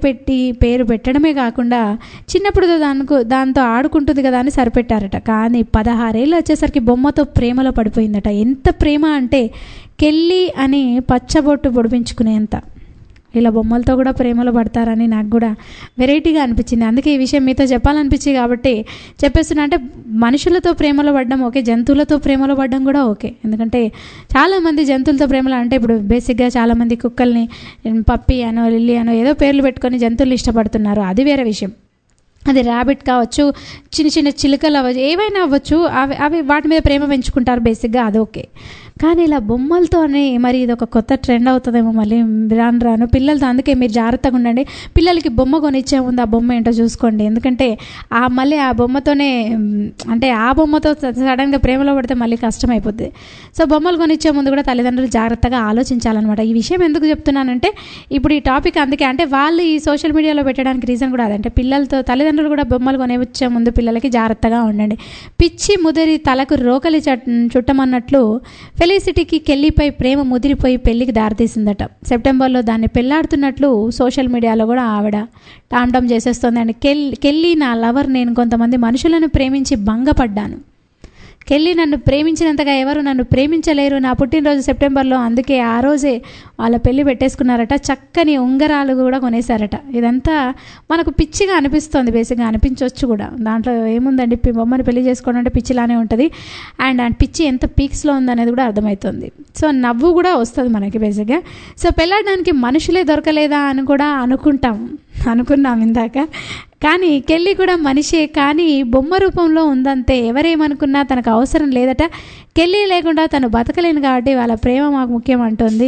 పేరు పెట్టడమే కాకుండా చిన్నప్పుడు దాంతో ఆడుకుంటుంది కదా అని సరిపెట్టారట. కానీ 16 ఏళ్ళు వచ్చేసరికి బొమ్మతో ప్రేమలో పడిపోయిందట. ఎంత ప్రేమ అంటే కెల్లి అని పచ్చబొట్టు పొడిపించుకునేంత. ఇలా బొమ్మలతో కూడా ప్రేమలో పడతారని నాకు కూడా వెరైటీగా అనిపించింది. అందుకే ఈ విషయం మీతో చెప్పాలనిపించింది కాబట్టి చెప్పేస్తున్నా. అంటే మనుషులతో ప్రేమలో పడడం ఓకే, జంతువులతో ప్రేమలో పడడం కూడా ఓకే. ఎందుకంటే చాలామంది జంతువులతో ప్రేమలో అంటే ఇప్పుడు బేసిక్గా చాలామంది కుక్కల్ని పప్పి అనో లిల్లీ అనో ఏదో పేర్లు పెట్టుకొని జంతువులు ఇష్టపడుతున్నారు, అది వేరే విషయం. అది ర్యాబిట్ కావచ్చు, చిన్న చిలుకలు అవ్వచ్చు, ఏవైనా అవ్వచ్చు, అవి వాటి మీద ప్రేమ పెంచుకుంటారు బేసిక్గా, అది ఓకే. కానీ ఇలా బొమ్మలతోనే మరి ఇది ఒక కొత్త ట్రెండ్ అవుతుందేమో మళ్ళీ రాను పిల్లలతో. అందుకే మీరు జాగ్రత్తగా ఉండండి. పిల్లలకి బొమ్మ కొనిచ్చే ముందు ఆ బొమ్మ ఏంటో చూసుకోండి. ఎందుకంటే మళ్ళీ ఆ బొమ్మతోనే అంటే ఆ బొమ్మతో సడన్గా ప్రేమలో పడితే మళ్ళీ కష్టమైపోద్ది. సో బొమ్మలు కొనిచ్చే ముందు కూడా తల్లిదండ్రులు జాగ్రత్తగా ఆలోచించాలన్నమాట. ఈ విషయం ఎందుకు చెప్తున్నానంటే ఇప్పుడు ఈ టాపిక్ అందుకే, అంటే వాళ్ళు ఈ సోషల్ మీడియాలో పెట్టడానికి రీజన్ కూడా అదంటే పిల్లలతో తల్లిదండ్రులు కూడా బొమ్మలు కొనిచ్చే ముందు పిల్లలకి జాగ్రత్తగా ఉండండి. పిచ్చి ముదిరి తలకు రోకలి చుట్టమన్నట్లు ఫెలిసిటీకి కెల్లీపై ప్రేమ ముదిరిపోయి పెళ్లికి దారితీసిందట. సెప్టెంబర్లో దాన్ని పెళ్లాడుతున్నట్లు సోషల్ మీడియాలో కూడా ఆవిడ టామ్టామ్ చేసేస్తోందండి. కెల్లీ నా లవర్, నేను కొంతమంది మనుషులను ప్రేమించి భంగపడ్డాను. కెల్లీ నన్ను ప్రేమించినంతగా ఎవరు నన్ను ప్రేమించలేరు. నా పుట్టినరోజు సెప్టెంబర్లో, అందుకే ఆ రోజే వాళ్ళ పెళ్లి పెట్టేసుకున్నారట. చక్కని ఉంగరాలు కూడా కొనేశారట. ఇదంతా మనకు పిచ్చిగా అనిపిస్తుంది, బేసిక్గా అనిపించవచ్చు కూడా. దాంట్లో ఏముందండి, బొమ్మను పెళ్లి చేసుకోవడం అంటే పిచ్చిలానే ఉంటుంది. అండ్ పిచ్చి ఎంత పీక్స్లో ఉందనేది కూడా అర్థమవుతుంది. సో నవ్వు కూడా వస్తుంది మనకి బేసిక్గా. సో పెళ్ళాడడానికి మనుషులే దొరకలేదా అని కూడా అనుకున్నాం ఇందాక. కానీ కెల్లీ కూడా మనిషే, కానీ బొమ్మ రూపంలో ఉందంతే. ఎవరేమనుకున్నా తనకు అవసరం లేదట. కెల్లీ లేకుండా తను బతకలేను కాబట్టి వాళ్ళ ప్రేమ మాకు ముఖ్యం అంటుంది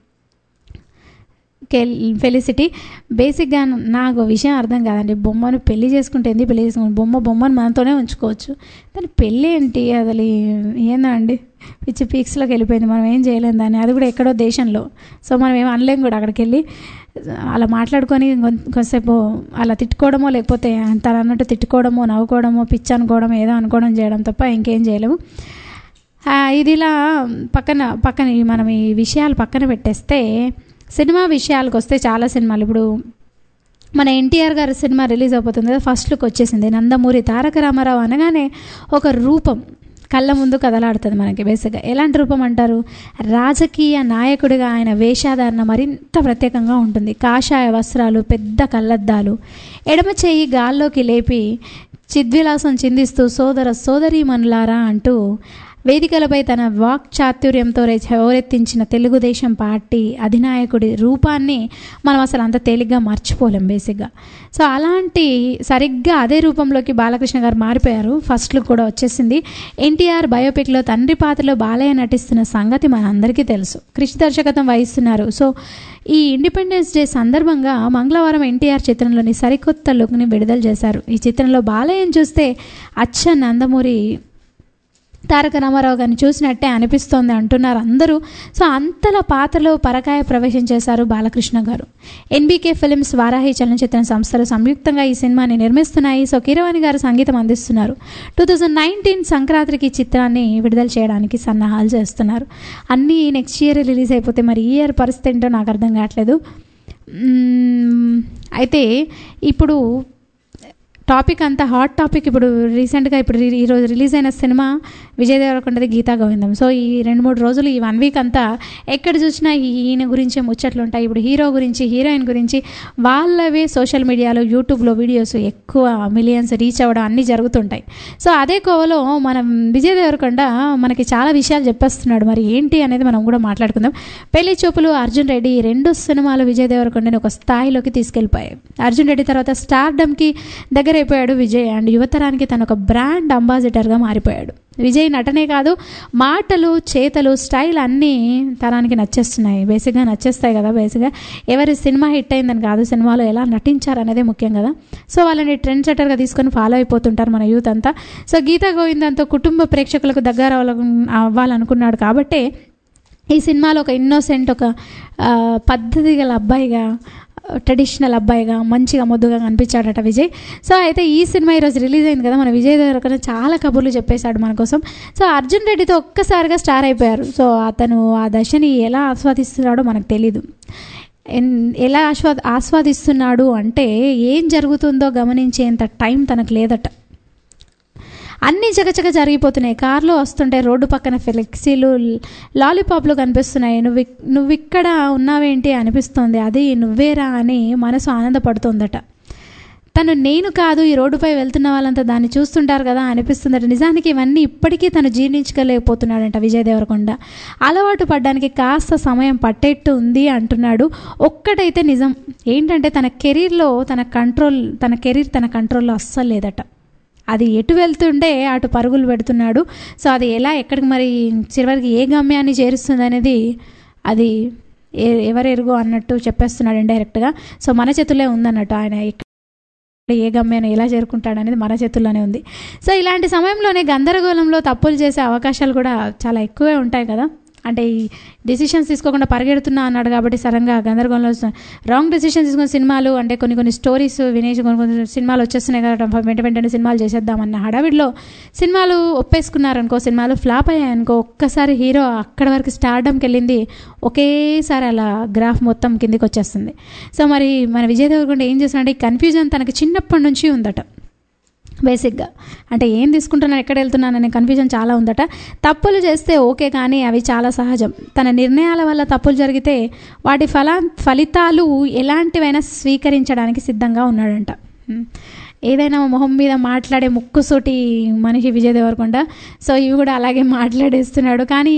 ఫెలిసిటీ. బేసిక్గా నాకు విషయం అర్థం కాదండి. బొమ్మను పెళ్లి చేసుకుంటే ఏంది, పెళ్లి చేసుకుంటే బొమ్మను మనతోనే ఉంచుకోవచ్చు. దాని పెళ్ళి ఏంటి అసలు, ఏందా అండి, పిచ్చి పీక్స్లోకి వెళ్ళిపోయింది. మనం ఏం చేయలేం దాన్ని, అది కూడా ఎక్కడో దేశంలో. సో మనం ఏం అనలేం కూడా అక్కడికి వెళ్ళి. అలా మాట్లాడుకొని కొంతసేపు అలా తిట్టుకోవడమో, లేకపోతే తను అన్నట్టు తిట్టుకోవడమో, నవ్వుకోవడమో, పిచ్చి అనుకోవడం, ఏదో అనుకోవడం చేయడం తప్ప ఇంకేం చేయలేము. ఇది ఇలా పక్కన మనం ఈ విషయాలు పక్కన పెట్టేస్తే సినిమా విషయాలకు వస్తే చాలా సినిమాలు, ఇప్పుడు మన ఎన్టీఆర్ గారి సినిమా రిలీజ్ అయిపోతుంది కదా, ఫస్ట్ లుక్ వచ్చేసింది. నందమూరి తారక రామారావు అనగానే ఒక రూపం కళ్ళ ముందు కదలాడుతుంది మనకి. బేసిక్గా ఎలాంటి రూపం అంటారు, రాజకీయ నాయకుడిగా ఆయన వేషధారణ మరింత ప్రత్యేకంగా ఉంటుంది. కాషాయ వస్త్రాలు, పెద్ద కళ్ళద్దాలు, ఎడమ చేయి గాల్లోకి లేపి చిద్విలాసం చిందిస్తూ సోదర సోదరీమణులారా అంటూ వేదికలపై తన వాక్ చాతుర్యంతో హోరెత్తించిన తెలుగుదేశం పార్టీ అధినాయకుడి రూపాన్ని మనం అసలు అంత తేలిగ్గా మర్చిపోలేం బేసిక్గా. సో అలాంటి సరిగ్గా అదే రూపంలోకి బాలకృష్ణ గారు మారిపోయారు. ఫస్ట్ లుక్ కూడా వచ్చేసింది. ఎన్టీఆర్ బయోపిక్లో తండ్రి పాత్రలో బాలయ్య నటిస్తున్న సంగతి మనందరికీ తెలుసు. క్రిష్ దర్శకత్వం వహిస్తున్నారు. సో ఈ ఇండిపెండెన్స్ డే సందర్భంగా మంగళవారం ఎన్టీఆర్ చిత్రంలోని సరికొత్త లుక్ని విడుదల చేశారు. ఈ చిత్రంలో బాలయ్యను చూస్తే అచ్చ నందమూరి తారక రామారావు గారిని చూసినట్టే అనిపిస్తోంది అంటున్నారు అందరూ. సో అంతలా పాత్రలో పరకాయ ప్రవేశం చేశారు బాలకృష్ణ గారు. ఎన్బీకే ఫిల్మ్స్, వారాహి చలనచిత్ర సంస్థలు సంయుక్తంగా ఈ సినిమాని నిర్మిస్తున్నాయి. సో కీరవాణి గారు సంగీతం అందిస్తున్నారు. 2019 సంక్రాంతికి చిత్రాన్ని విడుదల చేయడానికి సన్నాహాలు చేస్తున్నారు. అన్నీ నెక్స్ట్ ఇయర్ రిలీజ్ అయిపోతే మరి ఈ ఇయర్ పరిస్థితి ఏంటో నాకు అర్థం కావట్లేదు. అయితే ఇప్పుడు టాపిక్ అంతా హాట్ టాపిక్. ఇప్పుడు రీసెంట్గా ఈరోజు రిలీజ్ అయిన సినిమా విజయ్ దేవరకొండది గీతా గోవిందం. సో ఈ 2-3 రోజులు, ఈ 1 వీక్ అంతా ఎక్కడ చూసినా ఈయన గురించే ముచ్చట్లు ఉంటాయి. ఇప్పుడు హీరో గురించి, హీరోయిన్ గురించి వాళ్ళవే సోషల్ మీడియాలో, యూట్యూబ్లో వీడియోస్ ఎక్కువ మిలియన్స్ రీచ్ అవ్వడం అన్నీ జరుగుతుంటాయి. సో అదే కోవలో మనం విజయ్ దేవరకొండ మనకి చాలా విషయాలు చెప్పేస్తున్నాడు. మరి ఏంటి అనేది మనం కూడా మాట్లాడుకుందాం. పెళ్లి చూపులు, అర్జున్ రెడ్డి, ఈ 2 సినిమాలు విజయ్ దేవరకొండని ఒక స్థాయిలోకి తీసుకెళ్ళిపోయాయి. అర్జున్ రెడ్డి తర్వాత స్టార్డమ్కి దగ్గర అయిపోయాడు విజయ్. అండ్ యువతరానికి తను ఒక బ్రాండ్ అంబాసిడర్గా మారిపోయాడు. విజయ్ నటనే కాదు, మాటలు, చేతలు, స్టైల్ అన్నీ తరానికి నచ్చేస్తున్నాయి. బేసిక్గా నచ్చేస్తాయి కదా. బేసిక్గా ఎవరి సినిమా హిట్ అయిందని కాదు, సినిమాలో ఎలా నటించారు అనేది ముఖ్యం కదా. సో వాళ్ళని ట్రెండ్ సెట్టర్గా తీసుకొని ఫాలో అయిపోతుంటారు మన యూత్ అంతా. సో గీతా గోవిందంతో కుటుంబ ప్రేక్షకులకు దగ్గర అవ్వాలనుకున్నాడు కాబట్టే ఈ సినిమాలో ఒక ఇన్నోసెంట్, ఒక పద్ధతి గల అబ్బాయిగా, ట్రెడిషనల్ అబ్బాయిగా మంచిగా ముద్దుగా కనిపించాడట విజయ్. సో అయితే ఈ సినిమా ఈరోజు రిలీజ్ అయింది కదా, మన విజయ్ దేవరకొండ చాలా కబుర్లు చెప్పేశాడు మన కోసం. సో అర్జున్ రెడ్డితో ఒక్కసారిగా స్టార్ అయిపోయారు. సో అతను ఆ దశని ఎలా ఆస్వాదిస్తున్నాడో మనకు తెలీదు. ఎలా ఆస్వాదిస్తున్నాడు అంటే ఏం జరుగుతుందో గమనించేంత టైం తనకు లేదట. అన్నీ చకచక జరిగిపోతున్నాయి. కారులో వస్తుంటే రోడ్డు పక్కన ఫ్లెక్సీలు, లాలీపాప్లు కనిపిస్తున్నాయి. నువ్విక్కడ ఉన్నావేంటి అనిపిస్తుంది, అది నువ్వేరా అని మనసు ఆనందపడుతుందట. తను నేను కాదు, ఈ రోడ్డుపై వెళ్తున్న వాళ్ళంతా దాన్ని చూస్తుంటారు కదా అనిపిస్తుందట. నిజానికి ఇవన్నీ ఇప్పటికీ తను జీర్ణించుకోలేకపోతున్నాడంట విజయ్ దేవరకొండ. అలవాటు పడడానికి కాస్త సమయం పట్టేట్టు ఉంది అంటున్నాడు. ఒక్కటైతే నిజం ఏంటంటే తన కెరీర్లో తన కెరీర్ తన కంట్రోల్లో అస్సలు లేదట. అది ఎటు వెళ్తుండే అటు పరుగులు పెడుతున్నాడు. సో అది ఎలా, ఎక్కడికి, మరి చివరికి ఏ గమ్యాన్ని చేరుస్తుంది అనేది అది ఎవరెరుగో అన్నట్టు చెప్పేస్తున్నాడు ఇండైరెక్ట్గా. సో మన చేతుల్లో ఉందన్నట్టు, ఆయన ఏ గమ్యాన్ని ఎలా చేరుకుంటాడు అనేది మన చేతుల్లోనే ఉంది. సో ఇలాంటి సమయంలోనే గందరగోళంలో తప్పులు చేసే అవకాశాలు కూడా చాలా ఎక్కువే ఉంటాయి కదా. అంటే ఈ డెసిషన్స్ తీసుకోకుండా పరిగెడుతున్నా అన్నాడు కాబట్టి సడన్గా గందరగోళంలో రాంగ్ డెసిషన్స్ తీసుకున్న సినిమాలు అంటే కొన్ని స్టోరీస్ వినేసి కొన్ని సినిమాలు వచ్చేస్తున్నాయి కదా, వెంటనే సినిమాలు చేసేద్దామన్న హడావిడిలో సినిమాలు ఒప్పేసుకున్నారనుకో, సినిమాలు ఫ్లాప్ అయ్యాయనుకో, ఒక్కసారి హీరో అక్కడి వరకు స్టార్డంకి వెళ్ళింది, ఒకేసారి అలా గ్రాఫ్ మొత్తం కిందికి వచ్చేస్తుంది. సో మరి మన విజయ్ దేవరకొండ ఏం చేస్తున్నాడంటే ఈ కన్ఫ్యూజన్ తనకి చిన్నప్పటి నుంచి ఉందట. బేసిక్గా అంటే ఏం తీసుకుంటున్నాను, ఎక్కడ వెళ్తున్నాను అనే కన్ఫ్యూజన్ చాలా ఉందట. తప్పులు చేస్తే ఓకే, కానీ అవి చాలా సహజం. తన నిర్ణయాల వల్ల తప్పులు జరిగితే వాటి ఫలితాలు ఎలాంటివైనా స్వీకరించడానికి సిద్ధంగా ఉన్నాడంట. ఏదైనా మొహం మీద మాట్లాడే ముక్కుసూటి మనిషి విజయ్ దేవరకొండ. సో ఇవి కూడా అలాగే మాట్లాడేస్తున్నాడు. కానీ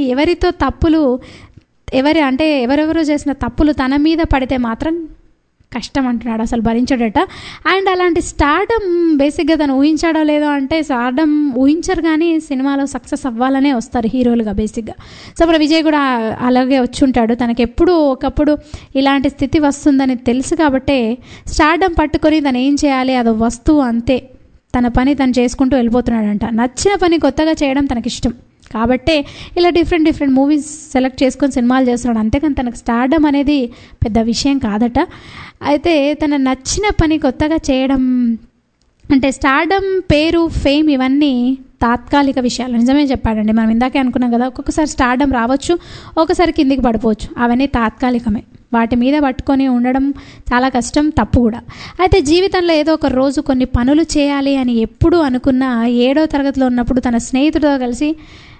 ఎవరెవరో చేసిన తప్పులు తన మీద పడితే మాత్రం కష్టం అంటున్నాడు, అసలు భరించాడట. అండ్ అలాంటి స్టార్డమ్ బేసిక్గా తను ఊహించాడో లేదో అంటే స్టార్డమ్ ఊహించరు, కానీ సినిమాలో సక్సెస్ అవ్వాలనే వస్తారు హీరోలుగా బేసిక్గా. సో ఇప్పుడు విజయ్ కూడా అలాగే వచ్చి ఉంటాడు. తనకి ఎప్పుడు ఒకప్పుడు ఇలాంటి స్థితి వస్తుందని తెలుసు కాబట్టే స్టార్డమ్ పట్టుకొని తను ఏం చేయాలి, అదో వస్తువు అంతే, తన పని తను చేసుకుంటూ వెళ్ళిపోతున్నాడంట. నచ్చిన పని కొత్తగా చేయడం తనకిష్టం కాబట్టే ఇలా డిఫరెంట్ మూవీస్ సెలెక్ట్ చేసుకొని సినిమాలు చేస్తున్నాడు. అంతేకాని తనకు స్టార్డమ్ అనేది పెద్ద విషయం కాదట. అయితే తన నచ్చిన పని కొత్తగా చేయడం అంటే స్టార్డమ్, పేరు, ఫేమ్ ఇవన్నీ తాత్కాలిక విషయాలు. నిజమే చెప్పాడండి, మనం ఇందాకే అనుకున్నాం కదా, ఒక్కొక్కసారి స్టార్డమ్ రావచ్చు, ఒకసారి కిందికి పడిపోవచ్చు. అవన్నీ తాత్కాలికమే, వాటి మీద పట్టుకొని ఉండడం చాలా కష్టం, తప్పు కూడా. అయితే జీవితంలో ఏదో ఒక రోజు కొన్ని పనులు చేయాలి అని ఎప్పుడు అనుకున్న 7వ తరగతిలో ఉన్నప్పుడు తన స్నేహితుడితో కలిసి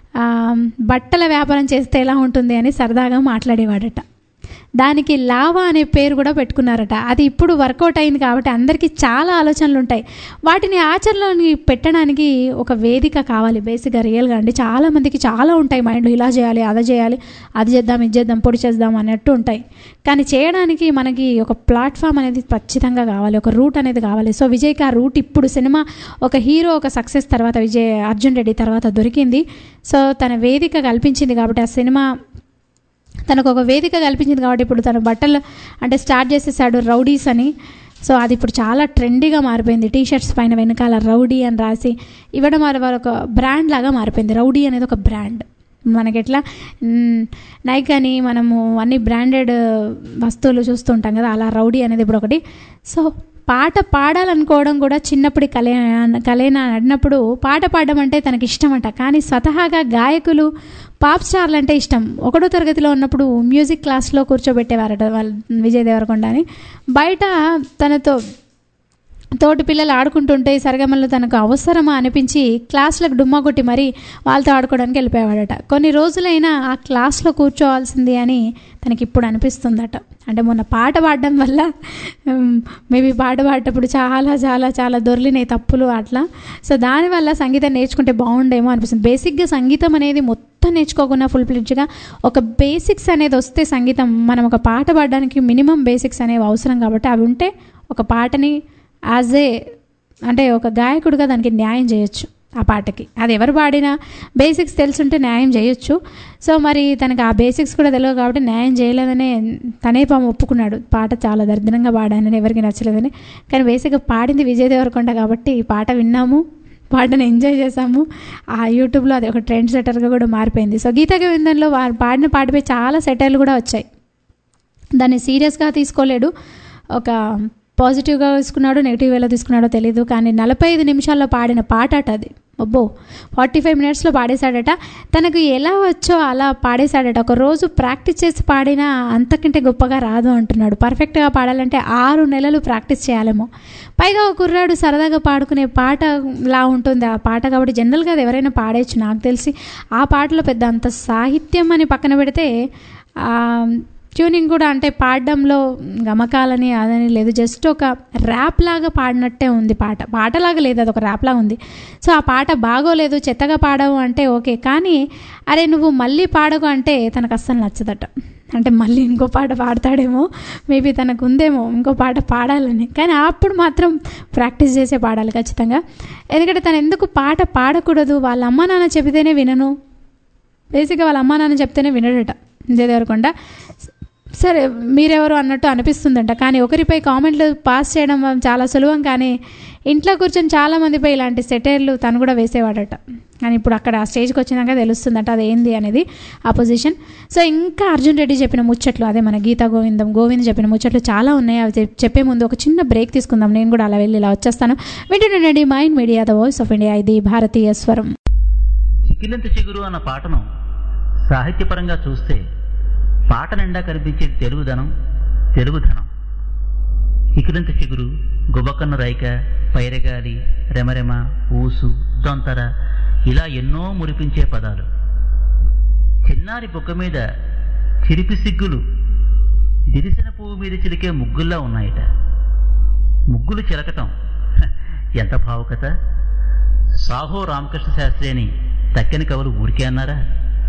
బట్టల వ్యాపారం చేస్తే ఎలా ఉంటుంది అని సరదాగా మాట్లాడేవాడట. దానికి లావా అనే పేరు కూడా పెట్టుకున్నారట. అది ఇప్పుడు వర్కౌట్ అయింది కాబట్టి అందరికీ చాలా ఆలోచనలు ఉంటాయి. వాటిని ఆచరణలోని పెట్టడానికి ఒక వేదిక కావాలి బేసిక్గా, రియల్గా అండి. చాలామందికి చాలా ఉంటాయి మైండ్లో, ఇలా చేయాలి, అది చేయాలి, అది చేద్దాం, ఇది చేద్దాం, పొడి చేద్దాం అన్నట్టు ఉంటాయి. కానీ చేయడానికి మనకి ఒక ప్లాట్ఫామ్ అనేది ఖచ్చితంగా కావాలి, ఒక రూట్ అనేది కావాలి. సో విజయ్కి ఆ రూట్ ఇప్పుడు సినిమా ఒక హీరో ఒక సక్సెస్ తర్వాత అర్జున్ రెడ్డి తర్వాత దొరికింది. సో తన వేదిక కల్పించింది కాబట్టి ఆ సినిమా తనకు ఒక వేదిక కల్పించింది కాబట్టి ఇప్పుడు తన బట్టలు అంటే స్టార్ట్ చేసేసాడు రౌడీస్ అని. సో అది ఇప్పుడు చాలా ట్రెండీగా మారిపోయింది. టీషర్ట్స్ పైన వెనకాల రౌడీ అని రాసి ఇవ్వడం ఒక బ్రాండ్ లాగా మారిపోయింది. రౌడీ అనేది ఒక బ్రాండ్. మనకి ఎట్లా నైక్ అని మనము అన్ని బ్రాండెడ్ వస్తువులు చూస్తూ ఉంటాం కదా, అలా రౌడీ అనేది ఇప్పుడు ఒకటి. సో పాట పాడాలనుకోవడం కూడా చిన్నప్పుడు కలేనా అన్నప్పుడు పాట పాడడం అంటే తనకి ఇష్టం అంట. కానీ స్వతహాగా గాయకులు, పాప్ స్టార్లు అంటే ఇష్టం. 1వ తరగతిలో ఉన్నప్పుడు మ్యూజిక్ క్లాస్లో కూర్చోబెట్టేవారట వాళ్ళు విజయ్ దేవరకొండ అని. బయట తనతో తోటి పిల్లలు ఆడుకుంటుంటే సరగమల్లో తనకు అవసరమా అనిపించి క్లాస్లకు డుమ్మా కొట్టి మరీ వాళ్ళతో ఆడుకోవడానికి వెళ్ళిపోయేవాడట. కొన్ని రోజులైనా ఆ క్లాస్లో కూర్చోవాల్సింది అని తనకి ఇప్పుడు అనిపిస్తుందట. అంటే మొన్న పాట పాడడం వల్ల మేబీ పాట పాడేటప్పుడు చాలా చాలా చాలా దొర్లినాయి తప్పులు అట్లా. సో దానివల్ల సంగీతం నేర్చుకుంటే బాగుండేమో అనిపిస్తుంది. బేసిక్గా సంగీతం అనేది మొత్తం నేర్చుకోకుండా ఫుల్ ఫ్లెడ్జ్గా ఒక బేసిక్స్ అనేది వస్తే సంగీతం మనం ఒక పాట పాడడానికి మినిమం బేసిక్స్ అనేవి అవసరం కాబట్టి అవి ఉంటే ఒక పాటని అంటే ఒక గాయకుడిగా దానికి న్యాయం చేయొచ్చు. ఆ పాటకి అది ఎవరు పాడినా బేసిక్స్ తెలుసుంటే న్యాయం చేయొచ్చు. సో మరి తనకు ఆ బేసిక్స్ కూడా తెలియదు కాబట్టి న్యాయం చేయలేదనే తనే ఒప్పుకున్నాడు. పాట చాలా దరిద్రంగా పాడానని, ఎవరికి నచ్చలేదని. కానీ బేసిక్గా పాడింది విజయ్ దేవరకొండ కాబట్టి ఈ పాట విన్నాము, పాటను ఎంజాయ్ చేసాము. ఆ యూట్యూబ్లో అది ఒక ట్రెండ్ సెటర్గా కూడా మారిపోయింది. సో గీతా గోవిందంలో వారు పాడిన పాటపై చాలా సెటర్లు కూడా వచ్చాయి. దాన్ని సీరియస్గా తీసుకోలేడు, ఒక పాజిటివ్గా తీసుకున్నాడో నెగిటివ్ వేలో తీసుకున్నాడో తెలీదు. కానీ 45 నిమిషాల్లో పాడిన పాట అట అది. అబ్బో 45 మినిట్స్లో పాడేశాడట. తనకు ఎలా వచ్చో అలా పాడేశాడట. ఒక రోజు ప్రాక్టీస్ చేసి పాడినా అంతకంటే గొప్పగా రాదు అంటున్నాడు. పర్ఫెక్ట్గా పాడాలంటే 6 నెలలు ప్రాక్టీస్ చేయాలేమో. పైగా ఒక కుర్రాడు సరదాగా పాడుకునే పాటలా ఉంటుంది ఆ పాట కాబట్టి జనరల్గా అది ఎవరైనా పాడేయచ్చు. నాకు తెలిసి ఆ పాటలో పెద్ద అంత సాహిత్యం అని పక్కన పెడితే ట్యూనింగ్ కూడా అంటే పాడడంలో గమకాలని అదని లేదు, జస్ట్ ఒక ర్యాప్ లాగా పాడినట్టే ఉంది పాట. పాటలాగా లేదు, అది ఒక ర్యాప్ లాగా ఉంది. సో ఆ పాట బాగోలేదు, చెత్తగా పాడవు అంటే ఓకే, కానీ అరే నువ్వు మళ్ళీ పాడకు అంటే తనకు అస్సలు నచ్చదట. అంటే మళ్ళీ ఇంకో పాట పాడతాడేమో, మేబీ తనకు ఉందేమో ఇంకో పాట పాడాలని. కానీ అప్పుడు మాత్రం ప్రాక్టీస్ చేసే పాడాలి ఖచ్చితంగా. ఎందుకంటే తను ఎందుకు పాట పాడకూడదు, వాళ్ళ అమ్మ నాన్న చెబితేనే వినను, బేసిక్గా వాళ్ళ అమ్మ నాన్న చెప్తేనే వినడట విజయ్ దేవరకొండ. సరే మీరెవరు అన్నట్టు అనిపిస్తుందంట. కానీ ఒకరిపై కామెంట్లు పాస్ చేయడం చాలా సులభం. కానీ ఇంట్లో కూర్చొని చాలామందిపై ఇలాంటి సెటైర్లు తను కూడా వేసేవాడట. కానీ ఇప్పుడు అక్కడ ఆ స్టేజ్కి వచ్చినాక తెలుస్తుందట అది ఏంది అనేది ఆ పొజిషన్. సో ఇంకా అర్జున్ రెడ్డి చెప్పిన ముచ్చట్లు, అదే మన గీతా గోవింద్ చెప్పిన ముచ్చట్లు చాలా ఉన్నాయి. అవి చెప్పే ముందు ఒక చిన్న బ్రేక్ తీసుకుందాం. నేను కూడా అలా వెళ్ళి ఇలా వచ్చేస్తాను. వింటుండండి Mind Media, the voice of India, ఇది భారతీయ స్వరం. చికిలింత చిగురు అన్న పాటను సాహిత్యపరంగా చూస్తే పాట నిండా కనిపించేది తెలుగుధనం. చికిలింత చిగురు, గుబకన్ను రైక, పైరగాలి, రెమరెమ, ఊసు, దొంతర, ఇలా ఎన్నో మురిపించే పదాలు. చిన్నారి బుగ్గ మీద చిరిపి సిగ్గులు దిరిసిన పువ్వు మీద చిలికే ముగ్గుల్లా ఉన్నాయట. ముగ్గులు చిలకటం ఎంత భావుకత! సాహో రామకృష్ణ శాస్త్రి అని తక్కిన కవులు ఊరికే అన్నారా?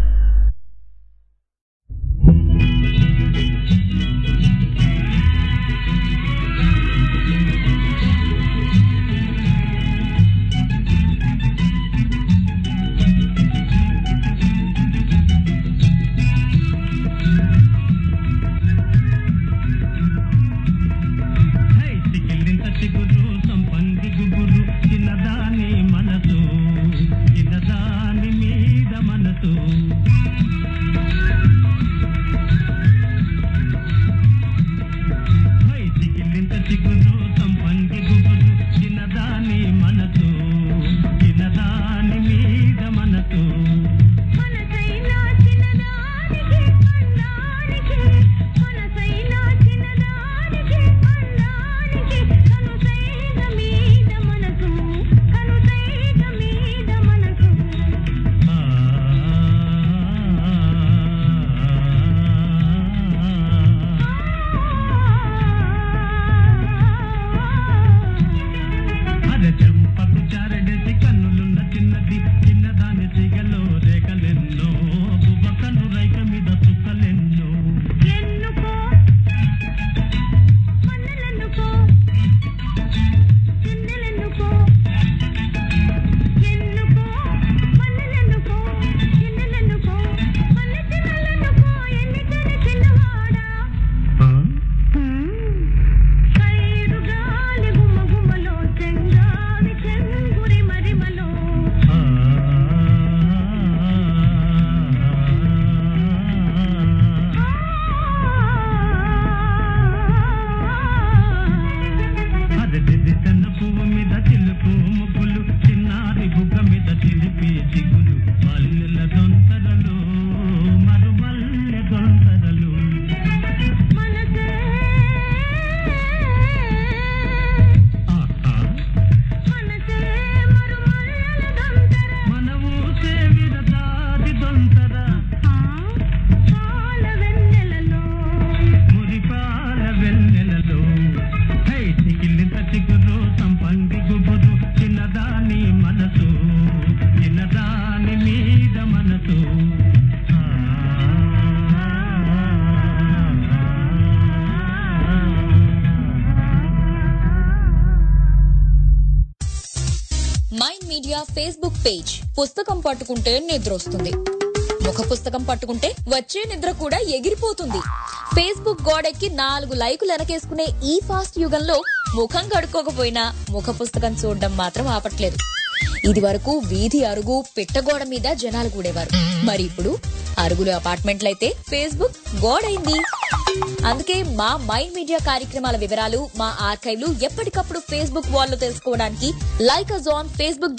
Facebook page. పుస్తకం పట్టుకుంటే నిద్ర వస్తుంది, ముఖ పుస్తకం పట్టుకుంటే వచ్చే నిద్ర కూడా ఎగిరిపోతుంది. ఫేస్బుక్ గోడెక్కి 4 లైకులు వెనకేసుకునే ఈ ఫాస్ట్ యుగంలో ముఖం కడుక్కోకపోయినా ముఖ పుస్తకం చూడడం మాత్రం ఆపట్లేదు. ఇది వరకు వీధి అరుగు పిట్టగోడ మీద జనాలు కూడేవారు. మరి ఇప్పుడు అరుగులు అపార్ట్మెంట్లయితే ఫేస్బుక్ గోడైంది. అందుకే మా మైండ్ మీడియా కార్యక్రమాల వివరాలు, మా ఆర్కైవ్లు ఎప్పటికప్పుడు ఫేస్బుక్ వాల్ లో తెలుసుకోవడానికి like us on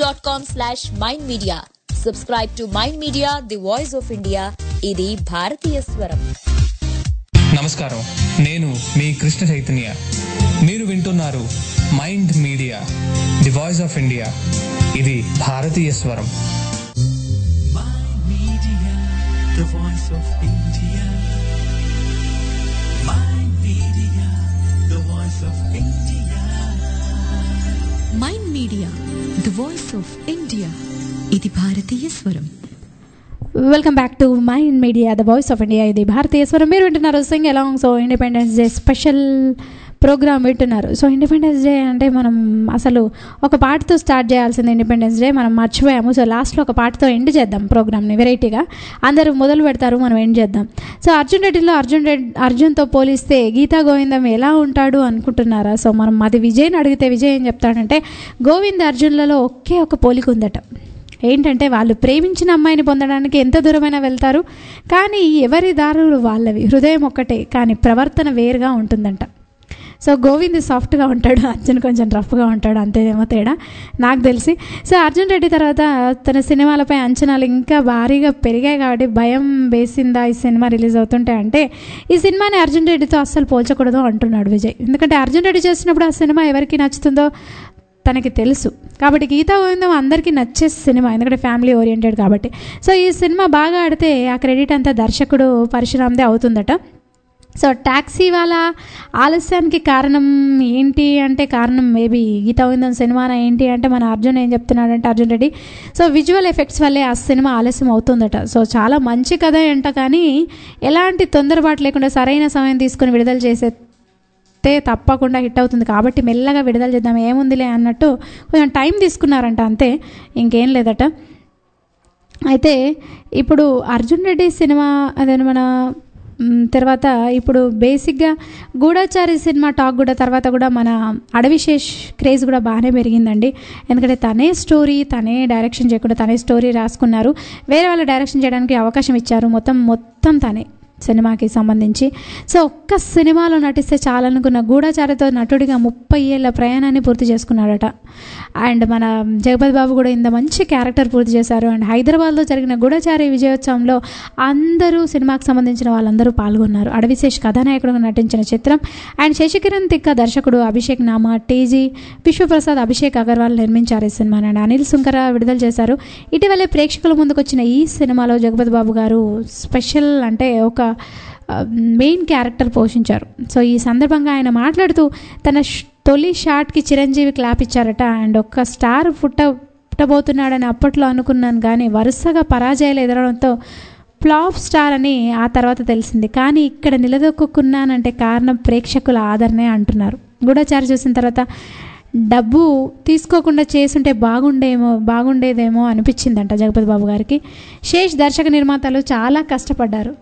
facebook.com/mindmedia. Subscribe to Mind Media, the voice of India. ఇది భారతీయ స్వరం. నమస్కారం, నేను మీ కృష్ణ చైతన్య. మీరు వింటున్నారు Mind media, the voice of India. ఇది భారతీయ స్వరం. The voice of India. Mind Media, the voice of India. Mind media, the voice of India. ఇది భారతీయ స్వరం. Welcome back to Mind Media, the voice of India. ఇది భారతీయ స్వరం. మీరు వింటున్నారు sing along. So Independence Day special programme వింటున్నారు. So Independence Day అంటే మనం అసలు ఒక పాటతో స్టార్ట్ చేయాల్సింది ఇండిపెండెన్స్ డే, మనం మర్చిపోయాము. సో లాస్ట్లో ఒక పాటతో ఎండ్ చేద్దాం ప్రోగ్రామ్ని, వెరైటీగా అందరూ మొదలు పెడతారు, మనం ఎండ్ చేద్దాం. సో అర్జున్ రెడ్డిలో అర్జున్తో పోలిస్తే గీతా గోవిందం ఎలా ఉంటాడు అనుకుంటున్నారా? సో మనం అది విజయ్ని అడిగితే విజయ్ ఏం చెప్తాడంటే గోవింద్ అర్జున్లలో ఒకే ఒక పోలిక ఉందట. ఏంటంటే వాళ్ళు ప్రేమించిన అమ్మాయిని పొందడానికి ఎంత దూరమైనా వెళ్తారు, కానీ ఎవరి దారులు వాళ్ళవి, హృదయం ఒక్కటే కానీ ప్రవర్తన వేరుగా ఉంటుందంట. సో గోవింద్ సాఫ్ట్గా ఉంటాడు, అర్జున్ కొంచెం రఫ్గా ఉంటాడు, అంతేదేమో తేడా నాకు తెలిసి. సో అర్జున్ రెడ్డి తర్వాత తన సినిమాలపై అంచనాలు ఇంకా భారీగా పెరిగాయి కాబట్టి భయం వేసిందా ఈ సినిమా రిలీజ్ అవుతుంటే అంటే ఈ సినిమాని అర్జున్ రెడ్డితో అస్సలు పోల్చకూడదు అంటున్నాడు విజయ్. ఎందుకంటే అర్జున్ రెడ్డి చేసినప్పుడు ఆ సినిమా ఎవరికి నచ్చుతుందో తనకి తెలుసు కాబట్టి గీతా గోవిందం అందరికీ నచ్చే సినిమా, ఎందుకంటే ఫ్యామిలీ ఓరియంటెడ్ కాబట్టి. సో ఈ సినిమా బాగా ఆడితే ఆ క్రెడిట్ అంతా దర్శకుడు పరశురామ్దే అవుతుందట. సో టాక్సీ వాళ్ళ ఆలస్యానికి కారణం ఏంటి అంటే కారణం మేబీ గీతా గోవిందం సినిమానా ఏంటి అంటే మన అర్జున్ ఏం చెప్తున్నాడంటే Arjun Reddy so visual effects వల్లే ఆ సినిమా ఆలస్యం అవుతుందట. సో చాలా మంచి కథ అంట, కానీ ఎలాంటి తొందరపాటు లేకుండా సరైన సమయం తీసుకుని విడుదల చేసే తప్పకుండా హిట్ అవుతుంది కాబట్టి మెల్లగా విడుదల చేద్దాం ఏముందిలే అన్నట్టు కొంచెం టైం తీసుకున్నారంట, అంతే, ఇంకేం లేదట. అయితే ఇప్పుడు అర్జున్ రెడ్డి సినిమా అదే మన తర్వాత ఇప్పుడు బేసిక్గా గూఢచారి సినిమా టాక్ కూడా తర్వాత కూడా మన అడవిశేష్ క్రేజ్ కూడా బాగానే పెరిగిందండి. ఎందుకంటే తనే స్టోరీ తనే డైరెక్షన్ చేయకుండా తనే స్టోరీ రాసుకున్నారు, వేరే వాళ్ళు డైరెక్షన్ చేయడానికి అవకాశం ఇచ్చారు, మొత్తం తనే సినిమాకి సంబంధించి. సో ఒక్క సినిమాలో నటిస్తే చాలనుకున్న గూఢచారితో నటుడిగా 30 ఏళ్ళ ప్రయాణాన్ని పూర్తి చేసుకున్నాడట. అండ్ మన జగపతి బాబు కూడా ఇంత మంచి క్యారెక్టర్ పూర్తి చేశారు. అండ్ హైదరాబాద్లో జరిగిన గూఢచారి విజయోత్సవంలో అందరూ సినిమాకి సంబంధించిన వాళ్ళందరూ పాల్గొన్నారు. అడవిశేష్ కథానాయకుడుగా నటించిన చిత్రం. అండ్ శశికిరణ్ తిక్క దర్శకుడు, అభిషేక్ నామా, టీజీ విశ్వప్రసాద్, అభిషేక్ అగర్వాల్ నిర్మించారు ఈ సినిమాని. అండ్ అనిల్ సుంకర విడుదల చేశారు. ఇటీవలే ప్రేక్షకుల ముందుకు వచ్చిన ఈ సినిమాలో జగపతి బాబు గారు స్పెషల్ అంటే ఒక మెయిన్ క్యారెక్టర్ పోషించారు. సో ఈ సందర్భంగా ఆయన మాట్లాడుతూ తన తొలి షాట్కి చిరంజీవి క్లాప్ ఇచ్చారట. అండ్ ఒక్క స్టార్ పుట్టబోతున్నాడని అప్పట్లో అనుకున్నాను, కానీ వరుసగా పరాజయాలు ఎదురడంతో ఫ్లాప్ స్టార్ అని ఆ తర్వాత తెలిసింది. కానీ ఇక్కడ నిలదొక్కున్నానంటే కారణం ప్రేక్షకుల ఆదరణే అంటున్నారు. గూఢచారి చూసిన తర్వాత డబ్బు తీసుకోకుండా చేసుంటే బాగుండేదేమో అనిపించిందంట జగపతి బాబు గారికి. శేష్ దర్శక నిర్మాతలు చాలా కష్టపడ్డారు.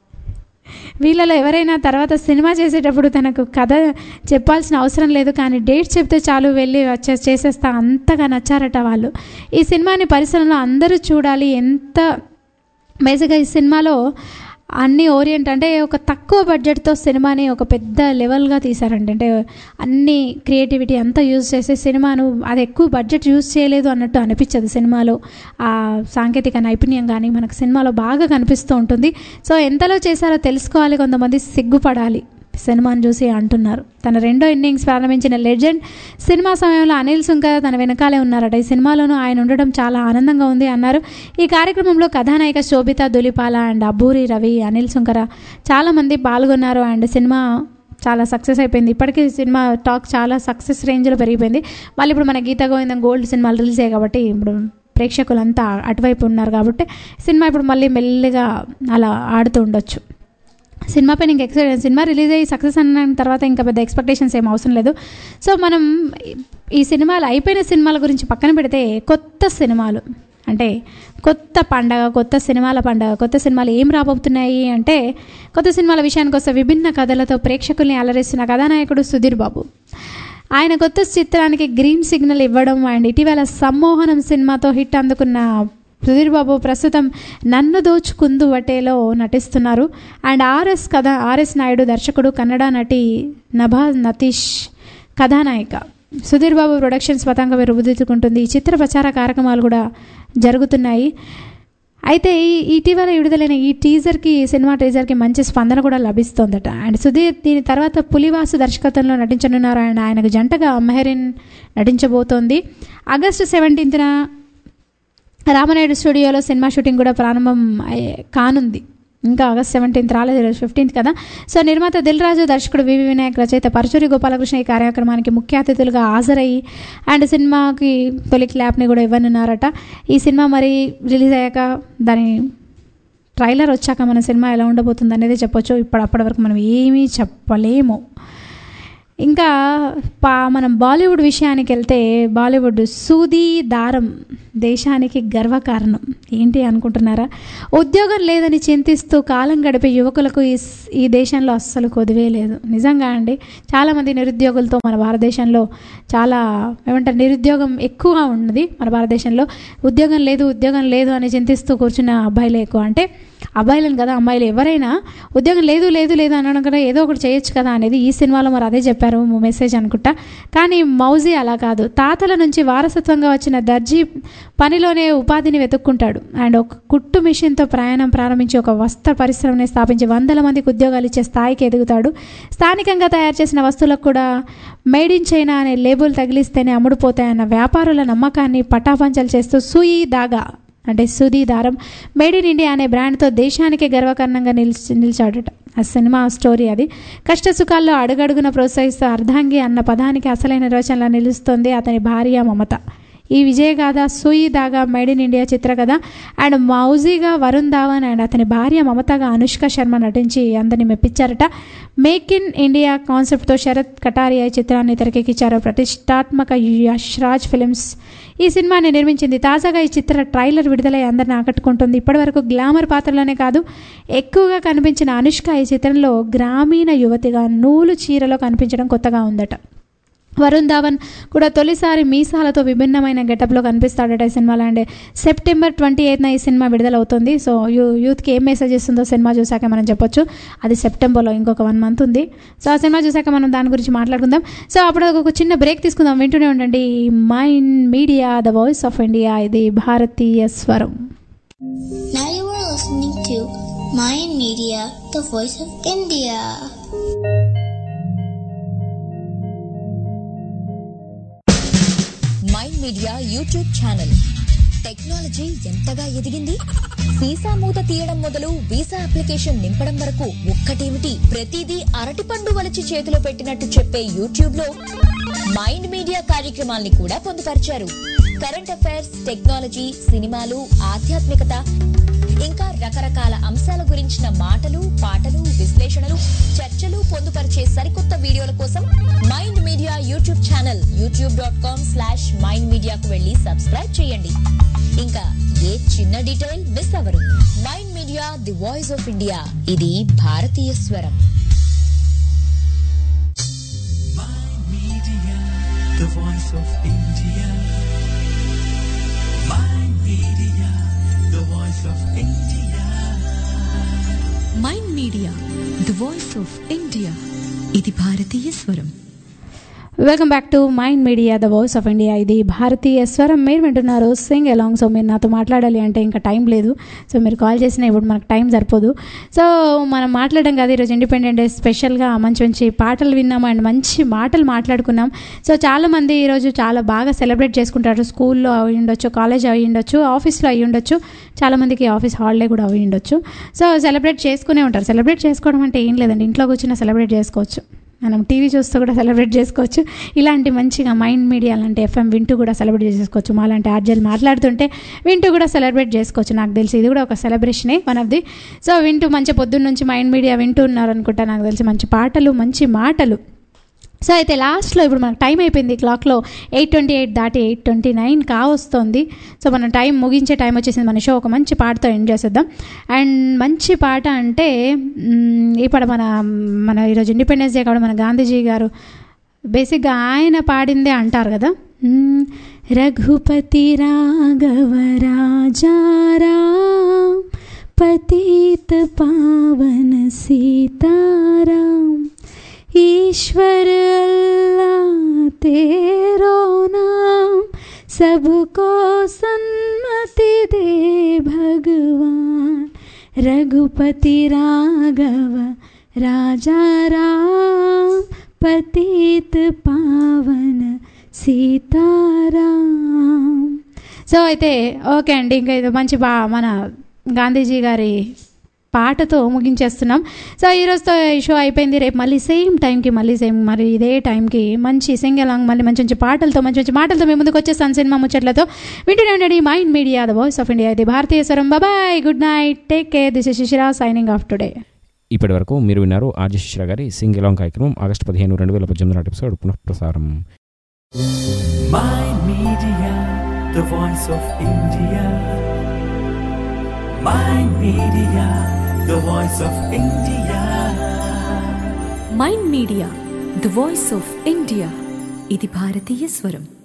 వీళ్ళలో ఎవరైనా తర్వాత సినిమా చేసేటప్పుడు తనకు కథ చెప్పాల్సిన అవసరం లేదు, కానీ డేట్ చెప్తే చాలు వెళ్ళి చేసేస్తా, అంతగా నచ్చారట వాళ్ళు. ఈ సినిమాని పరిశ్రమలో అందరూ చూడాలి. ఎంత బేసిక్గా ఈ సినిమాలో అన్ని ఓరియంట్ అంటే ఒక తక్కువ బడ్జెట్తో సినిమాని ఒక పెద్ద లెవెల్గా తీశారండి. అంటే అన్ని క్రియేటివిటీ అంతా యూజ్ చేసే సినిమాను అది ఎక్కువ బడ్జెట్ యూజ్ చేయలేదు అన్నట్టు అనిపించదు. సినిమాలో ఆ సాంకేతిక నైపుణ్యం కానీ మనకు సినిమాలో బాగా కనిపిస్తూ ఉంటుంది. సో ఎంతలో చేశారో తెలుసుకోవాలి, కొంతమంది సిగ్గుపడాలి సినిమాని చూసి అంటున్నారు. తన రెండో ఇన్నింగ్స్ ప్రారంభించిన లెజెండ్ సినిమా సమయంలో అనిల్ సుంకర్ తన వెనకాలే ఉన్నారట. ఈ సినిమాలోనూ ఆయన ఉండడం చాలా ఆనందంగా ఉంది అన్నారు. ఈ కార్యక్రమంలో కథానాయిక శోభిత దులిపాల అండ్ అబ్బూరి రవి, అనిల్ సుంకర చాలామంది పాల్గొన్నారు. అండ్ సినిమా చాలా సక్సెస్ అయిపోయింది. ఇప్పటికీ సినిమా టాక్ చాలా సక్సెస్ రేంజ్లో పెరిగిపోయింది. మళ్ళీ ఇప్పుడు మన గీతా గోవిందం గోల్డ్ సినిమాలు రిలీజ్ అయ్యాయి కాబట్టి ఇప్పుడు ప్రేక్షకులంతా అటువైపు ఉన్నారు కాబట్టి సినిమా ఇప్పుడు మళ్ళీ మెల్లిగా అలా ఆడుతూ ఉండొచ్చు. సినిమాపై ఇంకా సినిమా రిలీజ్ అయ్యి సక్సెస్ అన్న తర్వాత ఇంకా పెద్ద ఎక్స్పెక్టేషన్స్ ఏం అవసరం లేదు. సో మనం ఈ సినిమాలు అయిపోయిన సినిమాల గురించి పక్కన పెడితే కొత్త సినిమాలు అంటే కొత్త సినిమాలు ఏం రాబోతున్నాయి అంటే కొత్త సినిమాల విషయానికి వస్తే విభిన్న కథలతో ప్రేక్షకుల్ని అలరిస్తున్న కథానాయకుడు సుధీర్ బాబు. ఆయన కొత్త చిత్రానికి గ్రీన్ సిగ్నల్ ఇవ్వడం అండ్ ఇటీవల సమ్మోహనం సినిమాతో హిట్ అందుకున్న సుధీర్ బాబు ప్రస్తుతం నన్ను దోచుకుందు వటేలో నటిస్తున్నారు. అండ్ ఆర్ఎస్ నాయుడు దర్శకుడు, కన్నడ నటి నభా నతీష్ కథానాయిక. సుధీర్ బాబు ప్రొడక్షన్స్ పతంగా రూపుదిద్దుకుంటుంది. ఈ చిత్ర ప్రచార కార్యక్రమాలు కూడా జరుగుతున్నాయి. అయితే ఇటీవల విడుదలైన ఈ సినిమా టీజర్కి మంచి స్పందన కూడా లభిస్తోందట. అండ్ సుధీర్ దీని తర్వాత పులివాసు దర్శకత్వంలో నటించనున్నారు. అండ్ ఆయనకు జంటగా మెహరిన్ నటించబోతోంది. ఆగస్టు 17న రామనాయుడు స్టూడియోలో సినిమా షూటింగ్ కూడా ప్రారంభం కానుంది. ఇంకా ఆగస్ట్ 17th రాలేదు, 15th కదా. సో నిర్మాత దిల్ రాజు, దర్శకుడు వివి వినాయక్, రచయిత పరచూరి గోపాలకృష్ణ ఈ కార్యక్రమానికి ముఖ్య అతిథులుగా హాజరయ్యి అండ్ సినిమాకి తొలి క్లాప్ని కూడా ఇవ్వనున్నారట. ఈ సినిమా మరి రిలీజ్ అయ్యాక దాని ట్రైలర్ వచ్చాక మన సినిమా ఎలా ఉండబోతుంది అనేది చెప్పొచ్చు. అప్పటి వరకు మనం ఏమీ చెప్పలేము. ఇంకా మనం బాలీవుడ్ విషయానికి వెళ్తే బాలీవుడ్ సూది దారం దేశానికి గర్వకారణం. ఏంటి అనుకుంటున్నారా? ఉద్యోగం లేదని చింతిస్తూ కాలం గడిపే యువకులకు ఈ దేశంలో అస్సలు కొదివే లేదు. నిజంగా అండి, చాలామంది నిరుద్యోగులతో మన భారతదేశంలో చాలా నిరుద్యోగం ఎక్కువగా ఉన్నది. మన భారతదేశంలో ఉద్యోగం లేదు అని చింతిస్తూ కూర్చున్న అబ్బాయిలే ఎక్కువ. అంటే అబ్బాయిలను కదా, అమ్మాయిలు ఎవరైనా ఉద్యోగం లేదు అనడం కదా, ఏదో ఒకటి చేయొచ్చు కదా అనేది ఈ సినిమాలో మరి అదే చెప్పారు మెసేజ్ అనుకుంటా. కానీ మౌజీ అలా కాదు. తాతల నుంచి వారసత్వంగా వచ్చిన దర్జీ పనిలోనే ఉపాధిని వెతుక్కుంటాడు. అండ్ ఒక కుట్టు మిషన్తో ప్రయాణం ప్రారంభించి ఒక వస్త్ర పరిశ్రమని స్థాపించి 100 మందికి ఉద్యోగాలు ఇచ్చే స్థాయికి ఎదుగుతాడు. స్థానికంగా తయారు చేసిన వస్తువులకు కూడా మేడ్ ఇన్ చైనా అనే లేబుల్ తగిలిస్తేనే అమ్ముడుపోతాయన్న వ్యాపారుల నమ్మకాన్ని పటాపంచలు చేస్తూ సూయి దాగా అంటే సూది దారం మేడ్ ఇన్ ఇండియా అనే బ్రాండ్తో దేశానికి గర్వకారణంగా నిలిచాడట. ఆ సినిమా స్టోరీ అది. కష్ట సుఖాల్లో అడుగడుగున ప్రోత్సహిస్తూ అర్ధాంగి అన్న పదానికి అసలైన నిర్వచనంలా నిలుస్తుంది అతని భార్య మమత. ఈ విజయగాథ Sui Dhaaga made in India చిత్రకథ. అండ్ మౌజీగా వరుణ్ ధావన్ అండ్ అతని భార్య మమతగా అనుష్క శర్మ నటించి అందరిని మెప్పించారట. మేక్ ఇన్ ఇండియా కాన్సెప్ట్తో శరత్ కటారియా ఈ చిత్రాన్ని తెరకెక్కించారు. ప్రతిష్టాత్మక యష్ రాజ్ ఫిలిమ్స్ ఈ సినిమాని నిర్మించింది. తాజాగా ఈ చిత్ర ట్రైలర్ విడుదలై అందరిని ఆకట్టుకుంటుంది. ఇప్పటివరకు గ్లామర్ పాత్రలోనే కాదు, ఎక్కువగా కనిపించిన అనుష్క ఈ చిత్రంలో గ్రామీణ యువతిగా నూలు చీరలో కనిపించడం కొత్తగా ఉందట. వరుణ్ ధావన్ కూడా తొలిసారి మీసాలతో విభిన్నమైన గెటప్లో కనిపిస్తాడట ఈ సినిమాలో. అండ్ సెప్టెంబర్ 28న ఈ సినిమా విడుదలవుతుంది. సో యూత్కి ఏం మెసేజ్ ఇస్తుందో సినిమా చూసాక మనం చెప్పొచ్చు. అది సెప్టెంబర్లో, ఇంకొక 1 మంత్ ఉంది. సో ఆ సినిమా చూసాక మనం దాని గురించి మాట్లాడుకుందాం. సో అప్పుడు ఒక చిన్న బ్రేక్ తీసుకుందాం. వింటూనే ఉండండి Mind Media, the voice of India. ఇది భారతీయ స్వరం. Now you are listening to Mind Media, the voice of India. Mind Media YouTube channel. Technology ఎంతగా ఎదిగింది? వీసా మూత తీయడం మొదలు వీసా అప్లికేషన్ నింపడం వరకు ఒక్కటేమిటి, ప్రతిదీ అరటిపండు వలిచి చేతిలో పెట్టినట్టు చెప్పే యూట్యూబ్ లో మైండ్ మీడియా కార్యక్రమాల్ని కూడా పొందుపరిచారు. కరెంట్ అఫైర్స్, టెక్నాలజీ, సినిమాలు, ఆధ్యాత్మికత, ఇంకా రకరకాల అంశాల గురించిన మాటలు, పాటలు, విశ్లేషణలు, చర్చలు పొందుపరిచే సరికొత్త వీడియోల కోసం mind Media YouTube channel youtube.com/mindmedia వెళ్లి సబ్స్క్రైబ్ చేయండి. ఇంకా ఏ చిన్న డీటెయిల్ మిస్ అవ్వరు. Mind media, the voice of India. ఇది భారతీయ స్వరం. The voice of India. Mind Media, the voice of India. Mind Media, the voice of India. ఇది భారతీయ స్వరం. Welcome back to Mind Media, the voice of India. ఇది భారతీయ స్వరం. మీరు వింటున్నారు సింగ్ అలాంగ్. సో మీరు నాతో మాట్లాడాలి అంటే ఇంకా టైం లేదు. సో మీరు కాల్ చేసినా ఇప్పుడు మనకు టైం సరిపోదు. సో మనం మాట్లాడడం కాదు, ఈరోజు ఇండిపెండెంట్ డే స్పెషల్గా మంచి మంచి పాటలు విన్నాము అండ్ మంచి మాటలు మాట్లాడుకున్నాం. సో చాలామంది ఈరోజు చాలా బాగా సెలబ్రేట్ చేసుకుంటారు. స్కూల్లో అయి ఉండొచ్చు, కాలేజ్ అయి ఉండొచ్చు, ఆఫీస్లో అయి ఉండొచ్చు, చాలామందికి ఆఫీస్ హాలిడే కూడా అయి ఉండొచ్చు. సో సెలబ్రేట్ చేసుకునే ఉంటారు. సెలబ్రేట్ చేసుకోవడం అంటే ఏం లేదండి, ఇంట్లో కూర్చున్న సెలబ్రేట్ చేసుకోవచ్చు, మనం టీవీ చూస్తూ కూడా సెలబ్రేట్ చేసుకోవచ్చు. ఇలాంటి మంచిగా మైండ్ మీడియా లాంటి ఎఫ్ఎం వింటూ కూడా సెలబ్రేట్ చేసుకోవచ్చు. మాలాంటి ఆర్జీలు మాట్లాడుతుంటే వింటూ కూడా సెలబ్రేట్ చేసుకోవచ్చు. నాకు తెలిసి ఇది కూడా ఒక సెలబ్రేషనే, వన్ ఆఫ్ ది. సో వింటూ మంచి పొద్దున్న నుంచి మైండ్ మీడియా వింటూ ఉన్నారనుకుంటా. నాకు తెలిసి మంచి పాటలు, మంచి మాటలు. సో అయితే లాస్ట్లో ఇప్పుడు మనకు టైం అయిపోయింది. క్లాక్లో 8:28 దాటి 8:29 కావస్తుంది. సో మన టైం ముగించే టైం వచ్చేసింది. మన షో ఒక మంచి పాటతో ఎండ్ చేసేద్దాం. అండ్ మంచి పాట అంటే ఇప్పుడు మన ఈరోజు ఇండిపెండెన్స్ డే కాబట్టి మన గాంధీజీ గారు బేసిక్గా ఆయన పాడిందే అంటారు కదా, రఘుపతి రాఘవ రాజారాం పతిత పావన సీతారాం ईश्वर अल्लाह तेरो नाम सबको सन्मति दे भगवान रघुपति राघव राजा राम पतित पावन సీతారాం. సో అయితే ఓకే అండి, ఇంకా ఇది మంచి మన గాంధీజీ గారి పాటతో ముగించేస్తున్నాం. సో ఈరోజుతో ఈ షో అయిపోయింది. రేపు మళ్ళీ సేమ్ టైంకి మరి ఇదే టైంకి మంచి సింగ్ అలాంగ్ మళ్ళీ మంచి మంచి పాటలతో మేము ముందుకు వచ్చేస్తాను సినిమా ముచ్చట్లతో. వింటూనే ఉండండి Mind Media, the voice of India. ఇది భారతీయ స్వరం. Bye, good night, take care. This is Shishira signing off today. ఇప్పటి వరకు మీరు విన్నారు ఆర్జే శిశిర గారి సింగ్ ఎలాంగ్ కార్యక్రమం ఆగస్టు 15, 2018 నాటి ఎపిసోడ్ పునఃప్రసారం. Mind Media, the voice of India. Mind Media, the voice of India. Mind media the voice of India. ఇది భారతీయ స్వరం.